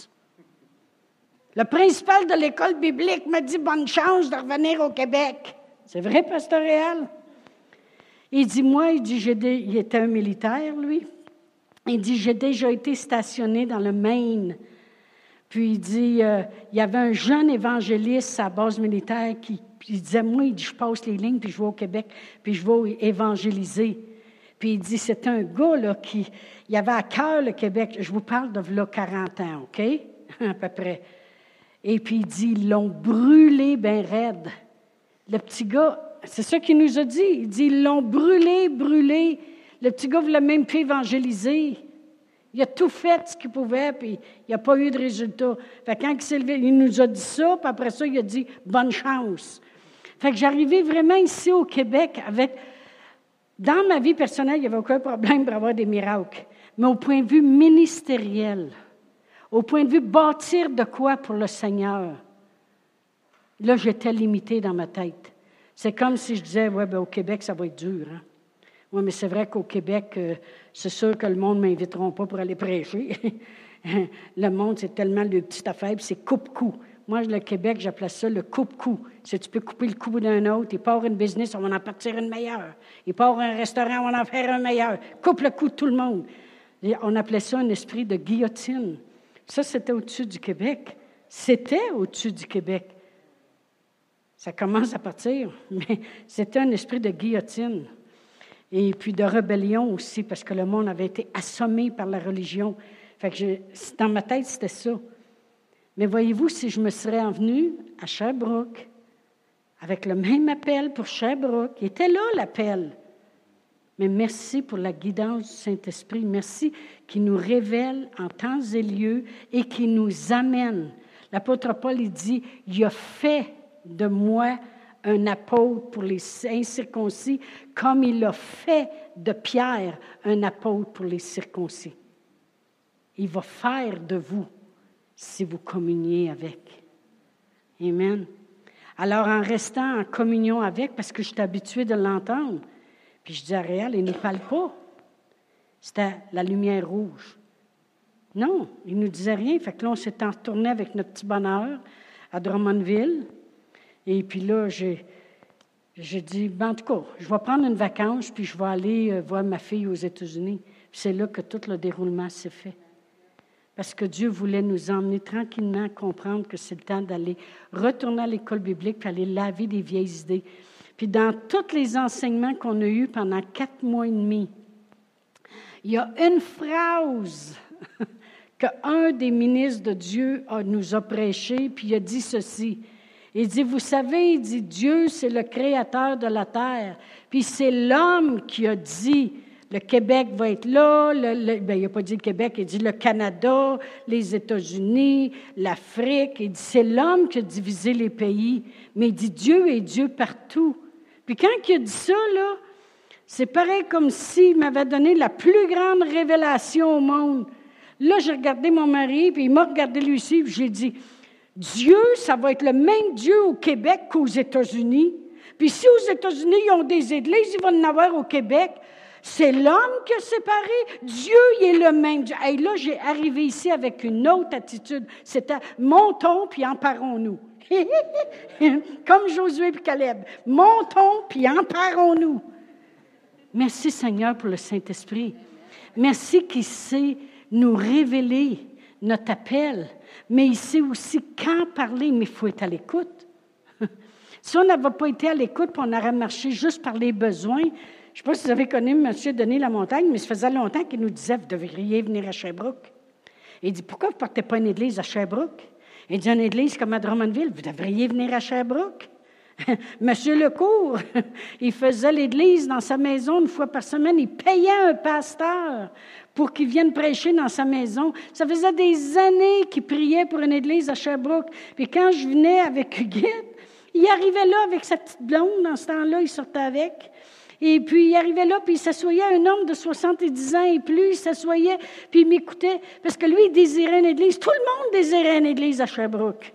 Le principal de l'école biblique m'a dit « Bonne chance de revenir au Québec ». C'est vrai, Pasteur Réal? Il dit « Moi, il dit, j'ai des... il était un militaire, lui. Il dit, j'ai déjà été stationné dans le Maine. Puis il dit, euh, il y avait un jeune évangéliste à la base militaire qui il disait, moi, il dit, je passe les lignes, puis je vais au Québec, puis je vais évangéliser. Puis il dit, c'est un gars là, qui il avait à cœur le Québec. Je vous parle de là quarante ans, OK? À peu près. Et puis il dit, ils l'ont brûlé bien raide. Le petit gars, c'est ça qu'il nous a dit. Il dit, ils l'ont brûlé, brûlé. Le petit gars ne voulait même plus évangéliser. Il a tout fait ce qu'il pouvait, puis il n'y a pas eu de résultat. Fait que quand il s'est levé, il nous a dit ça, puis après ça, il a dit « bonne chance ». Fait que j'arrivais vraiment ici au Québec avec... Dans ma vie personnelle, il n'y avait aucun problème pour avoir des miracles. Mais au point de vue ministériel, au point de vue bâtir de quoi pour le Seigneur, là, j'étais limitée dans ma tête. C'est comme si je disais « ouais, ben au Québec, ça va être dur, hein? » Oui, mais c'est vrai qu'au Québec, euh, c'est sûr que le monde ne m'inviteront pas pour aller prêcher. Le monde, c'est tellement de petites affaires, puis c'est coupe-cou. Moi, le Québec, j'appelle ça le coupe-cou. Si tu peux couper le cou d'un autre, il part une business, on va en partir une meilleure. Il part un restaurant, on va en faire un meilleur. Coupe le cou de tout le monde. Et on appelait ça un esprit de guillotine. Ça, c'était au-dessus du Québec. C'était au-dessus du Québec. Ça commence à partir, mais c'était un esprit de guillotine. Et puis de rébellion aussi, parce que le monde avait été assommé par la religion. Fait que je, dans ma tête, c'était ça. Mais voyez-vous, si je me serais envenue à Sherbrooke, avec le même appel pour Sherbrooke, il était là l'appel. Mais merci pour la guidance du Saint-Esprit. Merci qui nous révèle en temps et lieu et qui nous amène. L'apôtre Paul, il dit, il a fait de moi un apôtre pour les incirconcis, comme il a fait de Pierre un apôtre pour les circoncis. Il va faire de vous si vous communiez avec. Amen. Alors, en restant en communion avec, parce que je suis habituée de l'entendre, puis je dis à Réal, il ne nous parle pas. C'était la lumière rouge. Non, il ne nous disait rien. Fait que là, on s'est retourné avec notre petit bonheur à Drummondville. Et puis là, j'ai, j'ai dit, ben, en tout cas, je vais prendre une vacance, puis je vais aller euh, voir ma fille aux États-Unis. Puis c'est là que tout le déroulement s'est fait. Parce que Dieu voulait nous emmener tranquillement à comprendre que c'est le temps d'aller retourner à l'école biblique, puis aller laver des vieilles idées. Puis dans tous les enseignements qu'on a eus pendant quatre mois et demi, il y a une phrase qu'un des ministres de Dieu a, nous a prêché, puis il a dit ceci. Il dit, vous savez, il dit, Dieu, c'est le créateur de la terre. Puis c'est l'homme qui a dit, le Québec va être là, le, le, bien, il n'a pas dit le Québec, il dit le Canada, les États-Unis, l'Afrique. Il dit, c'est l'homme qui a divisé les pays. Mais il dit, Dieu est Dieu partout. Puis quand il a dit ça, là, c'est pareil comme s'il m'avait donné la plus grande révélation au monde. Là, j'ai regardé mon mari, puis il m'a regardé lui aussi, puis j'ai dit, Dieu, ça va être le même Dieu au Québec qu'aux États-Unis. Puis si aux États-Unis, ils ont des églises, ils vont en avoir au Québec. C'est l'homme qui a séparé. Dieu, il est le même Dieu. Et là, j'ai arrivé ici avec une autre attitude. C'était montons puis emparons-nous. Comme Josué et Caleb. Montons puis emparons-nous. Merci Seigneur pour le Saint-Esprit. Merci qu'il sait nous révéler notre appel. Mais il sait aussi quand parler, mais il faut être à l'écoute. Si on n'avait pas été à l'écoute, puis on aurait marché juste par les besoins, je ne sais pas si vous avez connu M. Denis Lamontagne, mais ça faisait longtemps qu'il nous disait, vous devriez venir à Sherbrooke. Il dit, pourquoi vous ne partez pas une église à Sherbrooke? Il dit, une église comme à Drummondville, vous devriez venir à Sherbrooke. Monsieur Lecourt, il faisait l'église dans sa maison une fois par semaine. Il payait un pasteur pour qu'il vienne prêcher dans sa maison. Ça faisait des années qu'il priait pour une église à Sherbrooke. Puis quand je venais avec Huguette, il arrivait là avec sa petite blonde. Dans ce temps-là, il sortait avec. Et puis, il arrivait là, puis il s'assoyait, un homme de soixante-dix ans et plus, il s'assoyait, puis il m'écoutait, parce que lui, il désirait une église. Tout le monde désirait une église à Sherbrooke.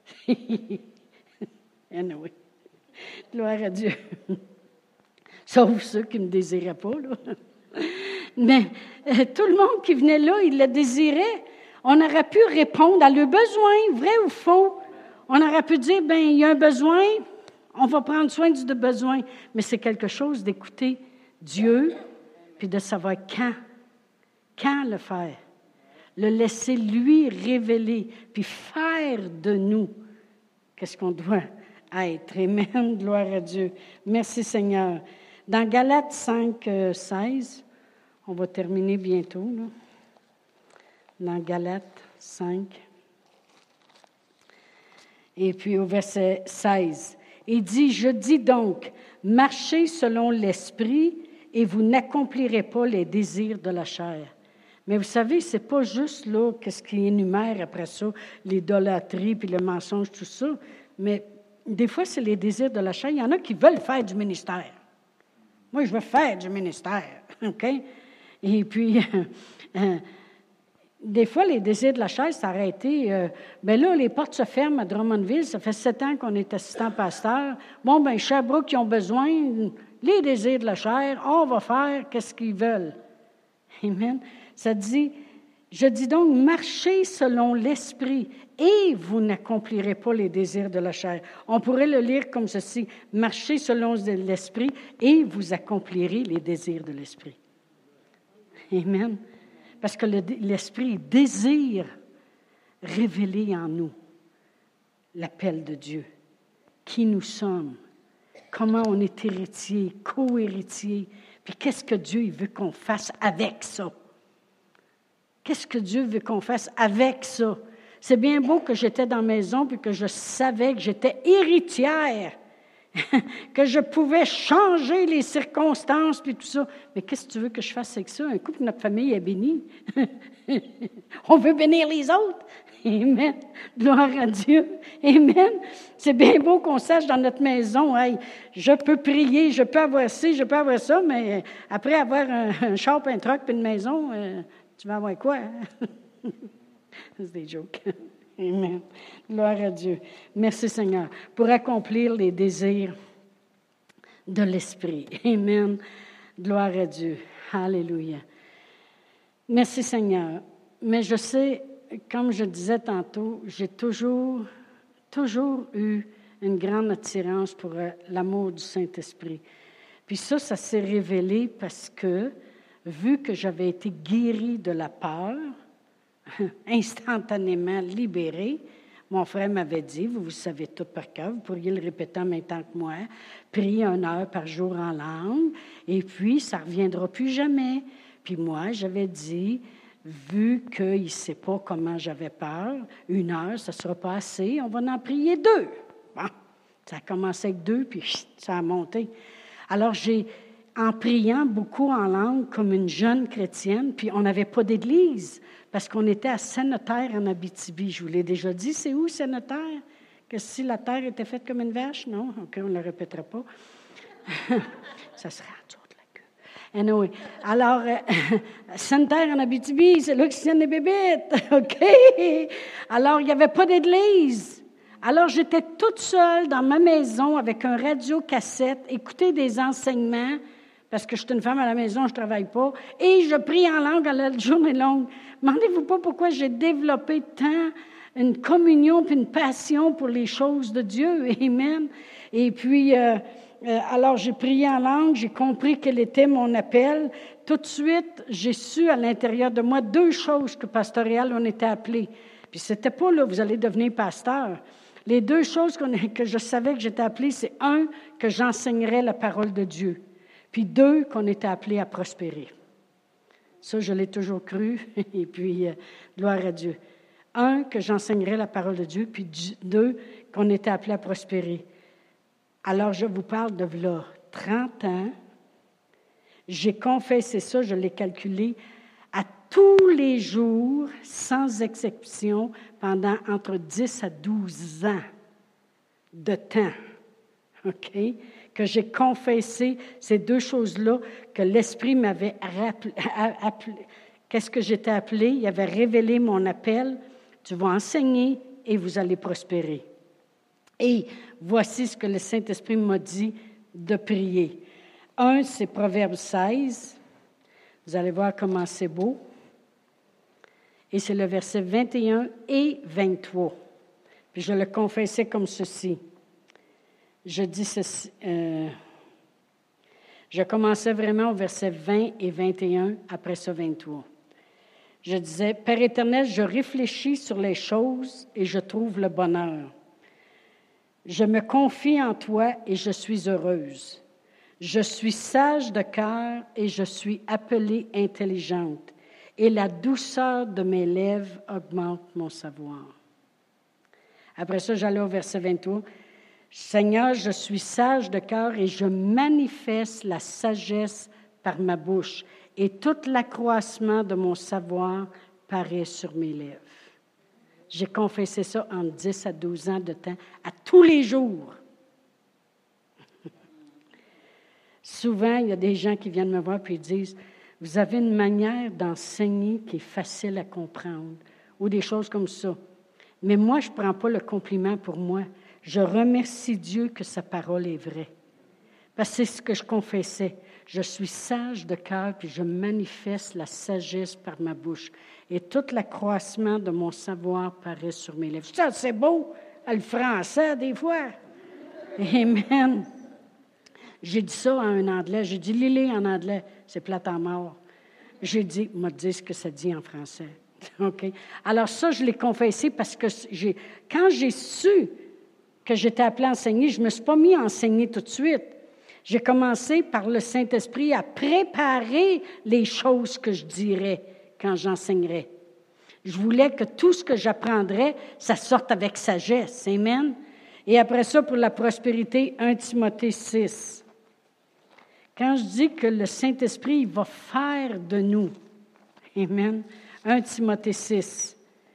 Anyway. Gloire à Dieu. Sauf ceux qui ne me désiraient pas, là. Mais euh, tout le monde qui venait là, il le désirait. On aurait pu répondre à leurs besoins, vrai ou faux. On aurait pu dire, bien, il y a un besoin, on va prendre soin du besoin. Mais c'est quelque chose d'écouter Dieu, puis de savoir quand Quand le faire? Le laisser lui révéler, puis faire de nous qu'est-ce qu'on doit être. Amen, gloire à Dieu. Merci Seigneur. Dans Galates cinq, seize, on va terminer bientôt, là. Dans Galates cinq, et puis au verset seize, il dit, « Je dis donc, marchez selon l'esprit, et vous n'accomplirez pas les désirs de la chair. » Mais vous savez, ce n'est pas juste là, qu'est-ce qui énumère après ça, l'idolâtrie, puis le mensonge, tout ça, mais des fois, c'est les désirs de la chair. Il y en a qui veulent faire du ministère. Moi, je veux faire du ministère, OK? Et puis, euh, des fois, les désirs de la chair, ça aurait été, euh, bien là, les portes se ferment à Drummondville, ça fait sept ans qu'on est assistant pasteur. Bon, bien, Sherbrooke, ils ont besoin, les désirs de la chair, on va faire qu'est-ce qu'ils veulent. Amen. Ça dit, je dis donc, marchez selon l'esprit et vous n'accomplirez pas les désirs de la chair. On pourrait le lire comme ceci, marchez selon l'esprit et vous accomplirez les désirs de l'esprit. Amen. Parce que le, l'esprit désire révéler en nous l'appel de Dieu, qui nous sommes, comment on est héritier, co-héritier, puis qu'est-ce que Dieu il veut qu'on fasse avec ça. Qu'est-ce que Dieu veut qu'on fasse avec ça? C'est bien beau que j'étais dans la maison puis que je savais que j'étais héritière, que je pouvais changer les circonstances puis tout ça. Mais qu'est-ce que tu veux que je fasse avec ça? Un coup que notre famille est bénie. On veut bénir les autres. Amen. Gloire à Dieu. Amen. C'est bien beau qu'on sache dans notre maison, hey, je peux prier, je peux avoir ci, je peux avoir ça, mais après avoir un, un char, un truck puis une maison, euh, tu vas avoir quoi? Hein? C'est des jokes. Amen. Gloire à Dieu. Merci Seigneur pour accomplir les désirs de l'Esprit. Amen. Gloire à Dieu. Alléluia. Merci Seigneur. Mais je sais, comme je disais tantôt, j'ai toujours, toujours eu une grande attirance pour l'amour du Saint-Esprit. Puis ça, ça s'est révélé parce que, vu que j'avais été guérie de la peur, instantanément libérée, mon frère m'avait dit, vous, vous savez tout par cœur, vous pourriez le répéter en même temps que moi, priez une heure par jour en langue, et puis ça ne reviendra plus jamais. Puis moi, j'avais dit, vu qu'il ne sait pas comment j'avais peur, une heure, ça ne sera pas assez, on va en prier deux. Bon, ça a commencé avec deux, puis ça a monté. Alors, j'ai, en priant beaucoup en langue, comme une jeune chrétienne, puis on n'avait pas d'église, parce qu'on était à Saint-Notaire en Abitibi. Je vous l'ai déjà dit, c'est où Saint-Notaire? Que si la terre était faite comme une vache? Non, OK, on ne le répétera pas. Ça serait en dessous de la queue. Anyway, alors, euh, Saint-Notaire en Abitibi, c'est là que se tiennent les bébites. OK? Alors, il n'y avait pas d'église. Alors, j'étais toute seule dans ma maison avec un radio-cassette, écouter des enseignements, parce que je suis une femme à la maison, je ne travaille pas, et je prie en langue à la journée longue. Demandez-vous pas pourquoi j'ai développé tant une communion puis une passion pour les choses de Dieu. Amen. Et puis, euh, euh, alors j'ai prié en langue, j'ai compris quel était mon appel. Tout de suite, j'ai su à l'intérieur de moi deux choses que pastoral on était appelés. Puis c'était pas là, vous allez devenir pasteur. Les deux choses qu'on, que je savais que j'étais appelée, c'est un, que j'enseignerais la parole de Dieu. Puis deux, qu'on était appelés à prospérer. Ça, je l'ai toujours cru. Et puis, euh, gloire à Dieu. Un, que j'enseignerais la parole de Dieu. Puis deux, qu'on était appelés à prospérer. Alors, je vous parle de là, trente ans. J'ai confessé ça, je l'ai calculé, à tous les jours, sans exception, pendant entre dix à douze ans de temps. OK? Que j'ai confessé ces deux choses-là, que l'Esprit m'avait rappelé. appelé. Qu'est-ce que j'étais appelée? Il avait révélé mon appel. Tu vas enseigner et vous allez prospérer. Et voici ce que le Saint-Esprit m'a dit de prier. Un, c'est Proverbe seize. Vous allez voir comment c'est beau. Et c'est le verset vingt et un et vingt-trois. Puis je le confessais comme ceci. Je dis ceci. Euh, je commençais vraiment au verset vingt et vingt et un, après ça vingt-trois. Je disais, Père éternel, je réfléchis sur les choses et je trouve le bonheur. Je me confie en toi et je suis heureuse. Je suis sage de cœur et je suis appelée intelligente. Et la douceur de mes lèvres augmente mon savoir. Après ça, j'allais au verset vingt-trois. Seigneur, je suis sage de cœur et je manifeste la sagesse par ma bouche. Et tout l'accroissement de mon savoir paraît sur mes lèvres. J'ai confessé ça en dix à douze ans de temps, à tous les jours. Souvent, il y a des gens qui viennent me voir et ils disent, « Vous avez une manière d'enseigner qui est facile à comprendre. » Ou des choses comme ça. Mais moi, je ne prends pas le compliment pour moi. Je remercie Dieu que sa parole est vraie. Parce que c'est ce que je confessais. Je suis sage de cœur, puis je manifeste la sagesse par ma bouche. Et tout l'accroissement de mon savoir paraît sur mes lèvres. Ça, c'est beau, le français, des fois. Amen. J'ai dit ça en un anglais. J'ai dit, Lily en anglais, c'est plate à mort. J'ai dit, m'a dit ce que ça dit en français. OK? Alors ça, je l'ai confessé parce que j'ai, quand j'ai su que j'étais appelée à enseigner, je ne me suis pas mis à enseigner tout de suite. J'ai commencé par le Saint-Esprit à préparer les choses que je dirais quand j'enseignerais. Je voulais que tout ce que j'apprendrais, ça sorte avec sagesse. Amen. Et après ça, pour la prospérité, un Timothée six. Quand je dis que le Saint-Esprit il va faire de nous, amen, un Timothée six.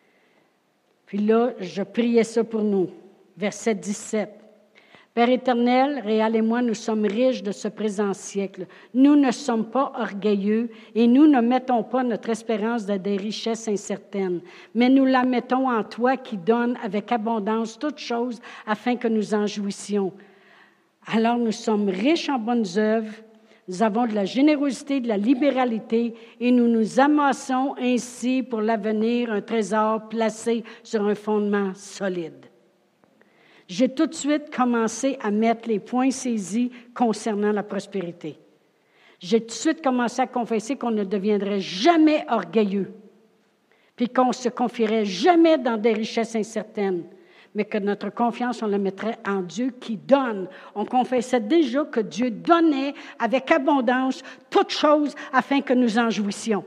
Puis là, je priais ça pour nous. Verset dix-sept. Père éternel, Réal et moi, nous sommes riches de ce présent siècle. Nous ne sommes pas orgueilleux et nous ne mettons pas notre espérance dans des richesses incertaines, mais nous la mettons en toi qui donne avec abondance toutes choses afin que nous en jouissions. Alors nous sommes riches en bonnes œuvres, nous avons de la générosité, de la libéralité et nous nous amassons ainsi pour l'avenir un trésor placé sur un fondement solide. J'ai tout de suite commencé à mettre les points saisis concernant la prospérité. J'ai tout de suite commencé à confesser qu'on ne deviendrait jamais orgueilleux, puis qu'on ne se confierait jamais dans des richesses incertaines, mais que notre confiance, on la mettrait en Dieu qui donne. On confessait déjà que Dieu donnait avec abondance toutes choses afin que nous en jouissions.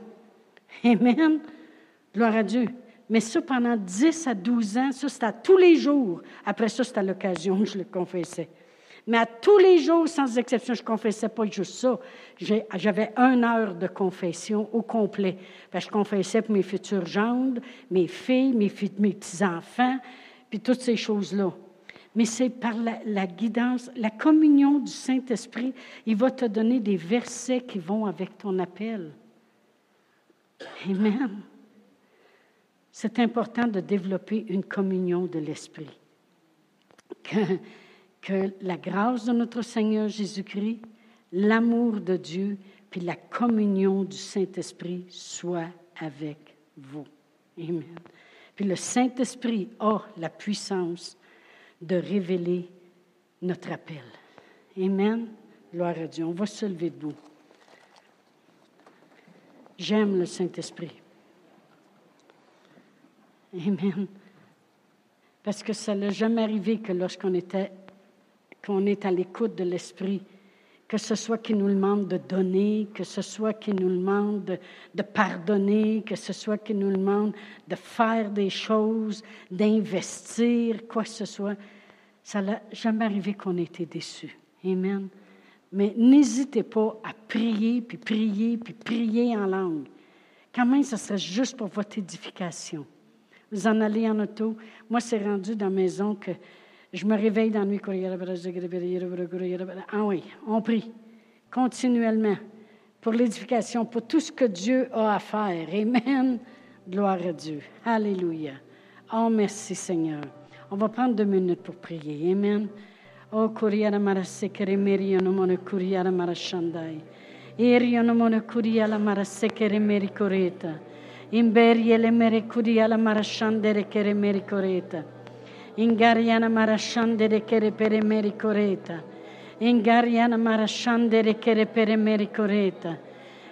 Amen. Gloire à Dieu. Mais ça, pendant dix à douze ans, ça, c'était à tous les jours. Après ça, c'était à l'occasion que je le confessais. Mais à tous les jours, sans exception, je ne confessais pas juste ça. J'ai, j'avais une heure de confession au complet. Parce que je confessais pour mes futures gendres, mes filles, mes, mes petits-enfants, puis toutes ces choses-là. Mais c'est par la, la guidance, la communion du Saint-Esprit, il va te donner des versets qui vont avec ton appel. Amen. C'est important de développer une communion de l'Esprit. Que, que la grâce de notre Seigneur Jésus-Christ, l'amour de Dieu, puis la communion du Saint-Esprit soit avec vous. Amen. Puis le Saint-Esprit a la puissance de révéler notre appel. Amen. Gloire à Dieu. On va se lever debout. J'aime le Saint-Esprit. Amen. Parce que ça n'a jamais arrivé que lorsqu'on était, qu'on est à l'écoute de l'Esprit, que ce soit qu'il nous demande de donner, que ce soit qu'il nous demande de, de pardonner, que ce soit qu'il nous demande de faire des choses, d'investir, quoi que ce soit, ça n'a jamais arrivé qu'on ait été déçus. Amen. Mais n'hésitez pas à prier, puis prier, puis prier en langue. Quand même, ça serait juste pour votre édification. Vous en allez en auto. Moi, c'est rendu dans la maison que je me réveille dans la nuit. Ah oui, on prie continuellement pour l'édification, pour tout ce que Dieu a à faire. Amen. Gloire à Dieu. Alléluia. Oh, merci Seigneur. On va prendre deux minutes pour prier. Amen. Oh, Kuriara Marasekere Meriono Mona Kuriara Marashandai. Eriono Mona Kuriala Marasekere Mericoreta. Imberiele Mericuriala Marashandere Kere Mericoreta. Ingariana Marashandere Kere Pere Mericoreta. Ingariana Marashandere Kere Pere Mericoreta.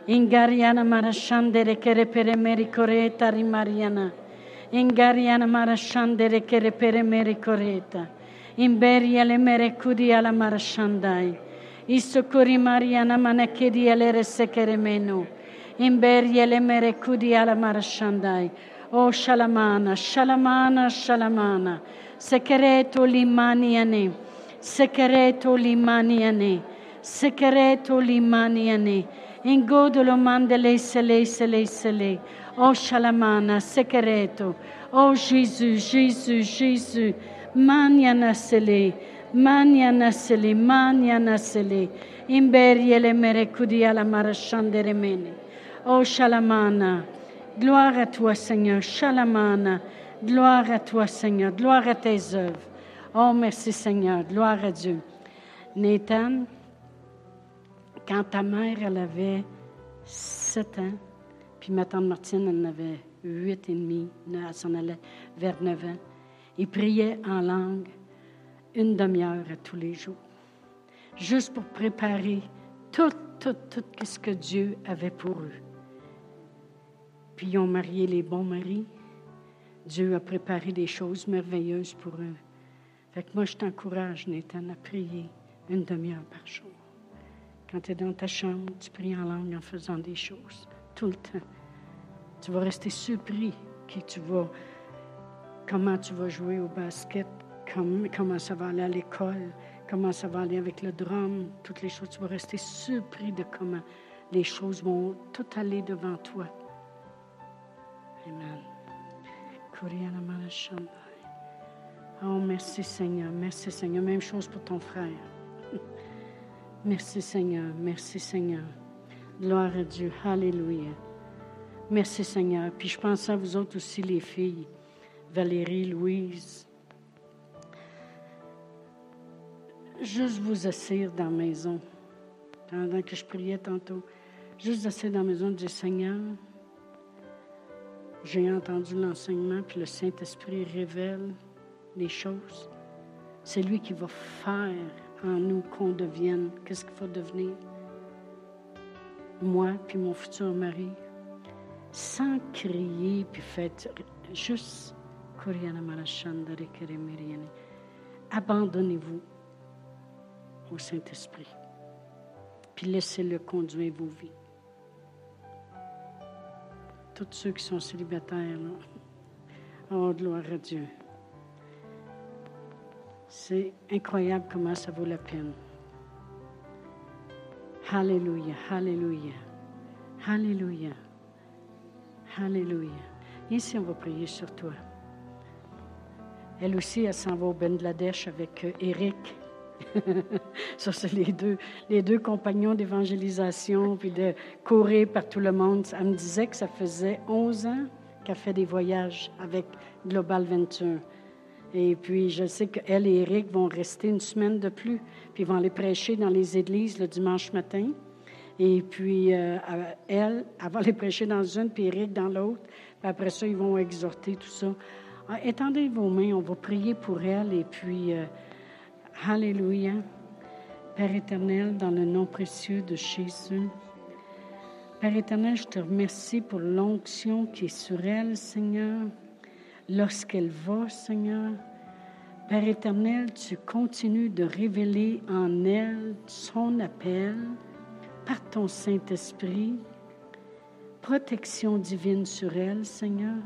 Ingariana marashandere kere pere meri koreta rimariana. Ingariana marashandere kere pere meri koreta. Imberia le mere kudi ala marashandai. Isokuri mariana manakedi ale resekere meno. Imberia le mere kudi ala marashandai. O shalamana, shalamana, shalamana. Secreto limaniane. Secreto limaniane. Secreto limaniane. Ingodolo mandele sele sele sele. O shalamana, secreto. O Jésus, Jésus, Jésus. Maniana sele. Maniana sele. Maniana sele. Imberiele merecudi alla marashandere mene. O shalamana. Gloire à toi, Seigneur. Shalamana. Gloire à toi, Seigneur. Gloire à tes œuvres. Oh, merci, Seigneur. Gloire à Dieu. Nathan, quand ta mère, elle avait sept ans, puis ma tante Martine, elle en avait huit et demi, elle s'en allait vers neuf ans, ils priaient en langue une demi-heure à tous les jours, juste pour préparer tout, tout, tout ce que Dieu avait pour eux. Puis ils ont marié les bons maris. Dieu a préparé des choses merveilleuses pour eux. Fait que moi, je t'encourage, Nathan, à prier une demi-heure par jour. Quand tu es dans ta chambre, tu pries en langue en faisant des choses, tout le temps. Tu vas rester surpris qui tu vas, comment tu vas jouer au basket, comment, comment ça va aller à l'école, comment ça va aller avec le drum, toutes les choses. Tu vas rester surpris de comment les choses vont tout aller devant toi. Amen. Oh, merci Seigneur, merci Seigneur. Même chose pour ton frère. Merci Seigneur, merci Seigneur. Gloire à Dieu, alléluia. Merci Seigneur. Puis je pense à vous autres aussi, les filles, Valérie, Louise. Juste vous asseoir dans la maison, pendant que je priais tantôt. Juste asseoir dans la maison, dire Seigneur, j'ai entendu l'enseignement, puis le Saint-Esprit révèle les choses. C'est lui qui va faire en nous qu'on devienne. Qu'est-ce qu'il faut devenir? Moi, puis mon futur mari. Sans crier, puis faites juste. Abandonnez-vous au Saint-Esprit. Puis laissez-le conduire vos vies. Tous ceux qui sont célibataires, là. Oh, gloire à Dieu. C'est incroyable comment ça vaut la peine. Alléluia, alléluia, alléluia, alléluia. Ici, on va prier sur toi. Elle aussi, elle s'en va au Bangladesh avec Eric. Ça, c'est les deux, les deux compagnons d'évangélisation, puis de courir par tout le monde. Elle me disait que ça faisait onze ans qu'elle fait des voyages avec Global Venture. Et puis, je sais qu'elle et Eric vont rester une semaine de plus, puis ils vont aller prêcher dans les églises le dimanche matin. Et puis, euh, elle, elle va aller prêcher dans une, puis Eric dans l'autre. Puis après ça, ils vont exhorter tout ça. Alors, étendez vos mains, on va prier pour elle, et puis... Euh, Alléluia. Père éternel, dans le nom précieux de Jésus. Père éternel, je te remercie pour l'onction qui est sur elle, Seigneur. Lorsqu'elle va, Seigneur. Père éternel, tu continues de révéler en elle son appel par ton Saint-Esprit. Protection divine sur elle, Seigneur.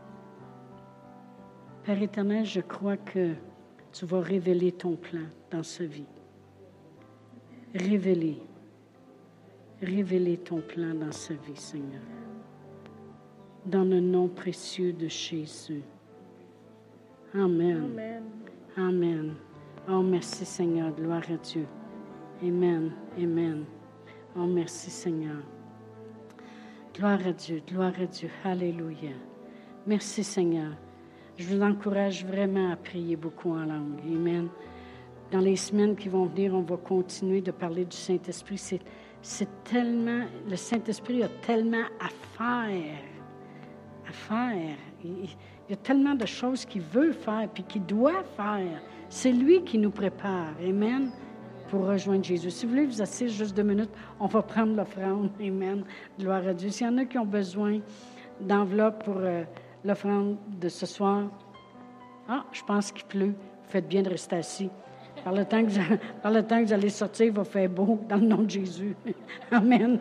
Père éternel, je crois que tu vas révéler ton plan dans sa vie. Révéler. Révéler ton plan dans sa vie, Seigneur. Dans le nom précieux de Jésus. Amen. Amen. Amen. Oh, merci, Seigneur. Gloire à Dieu. Amen. Amen. Oh, merci, Seigneur. Gloire à Dieu. Gloire à Dieu. Alléluia. Merci, Seigneur. Je vous encourage vraiment à prier beaucoup en langue. Amen. Dans les semaines qui vont venir, on va continuer de parler du Saint-Esprit. C'est, c'est tellement, le Saint-Esprit a tellement à faire. À faire. Il, il y a tellement de choses qu'il veut faire puis qu'il doit faire. C'est lui qui nous prépare. Amen. pour rejoindre Jésus. Si vous voulez vous asseoir juste deux minutes, on va prendre l'offrande. Amen. Gloire à Dieu. S'il y en a qui ont besoin d'enveloppe pour euh, l'offrande de ce soir, ah, je pense qu'il pleut. Vous faites bien de rester assis. Par le temps que vous, par le temps que vous allez sortir, il va faire beau dans le nom de Jésus. Amen.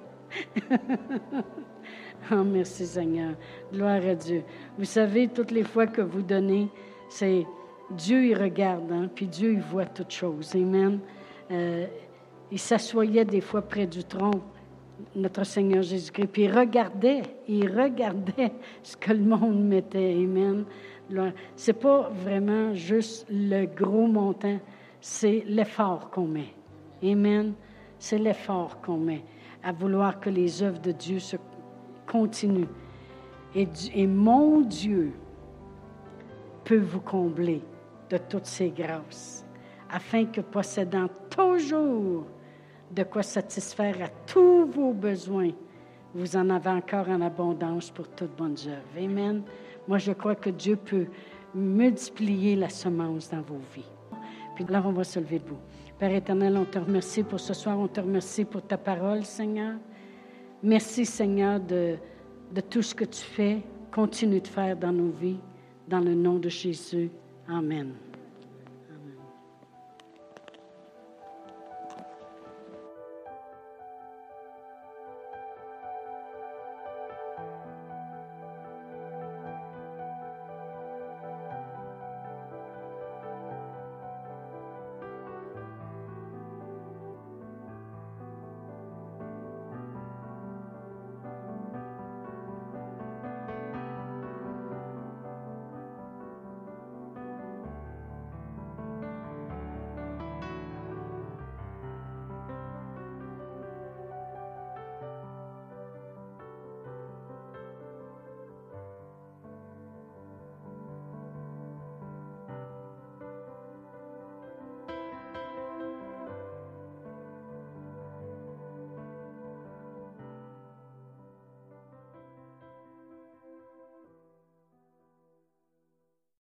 Oh, merci Seigneur. Gloire à Dieu. Vous savez, toutes les fois que vous donnez, c'est Dieu, il regarde, hein, puis Dieu, il voit toutes choses. Amen. Euh, il s'assoyait des fois près du tronc, notre Seigneur Jésus-Christ, puis il regardait, il regardait ce que le monde mettait. Amen. C'est pas vraiment juste le gros montant, c'est l'effort qu'on met. Amen. C'est l'effort qu'on met à vouloir que les œuvres de Dieu se continuent. Et, et mon Dieu peut vous combler de toutes ses grâces, afin que possédant toujours de quoi satisfaire à tous vos besoins, vous en avez encore en abondance pour toute bonne œuvre. Amen. Moi, je crois que Dieu peut multiplier la semence dans vos vies. Puis là, on va se lever debout. Père éternel, on te remercie pour ce soir. On te remercie pour ta parole, Seigneur. Merci, Seigneur, de, de tout ce que tu fais. Continue de faire dans nos vies. Dans le nom de Jésus. Amen.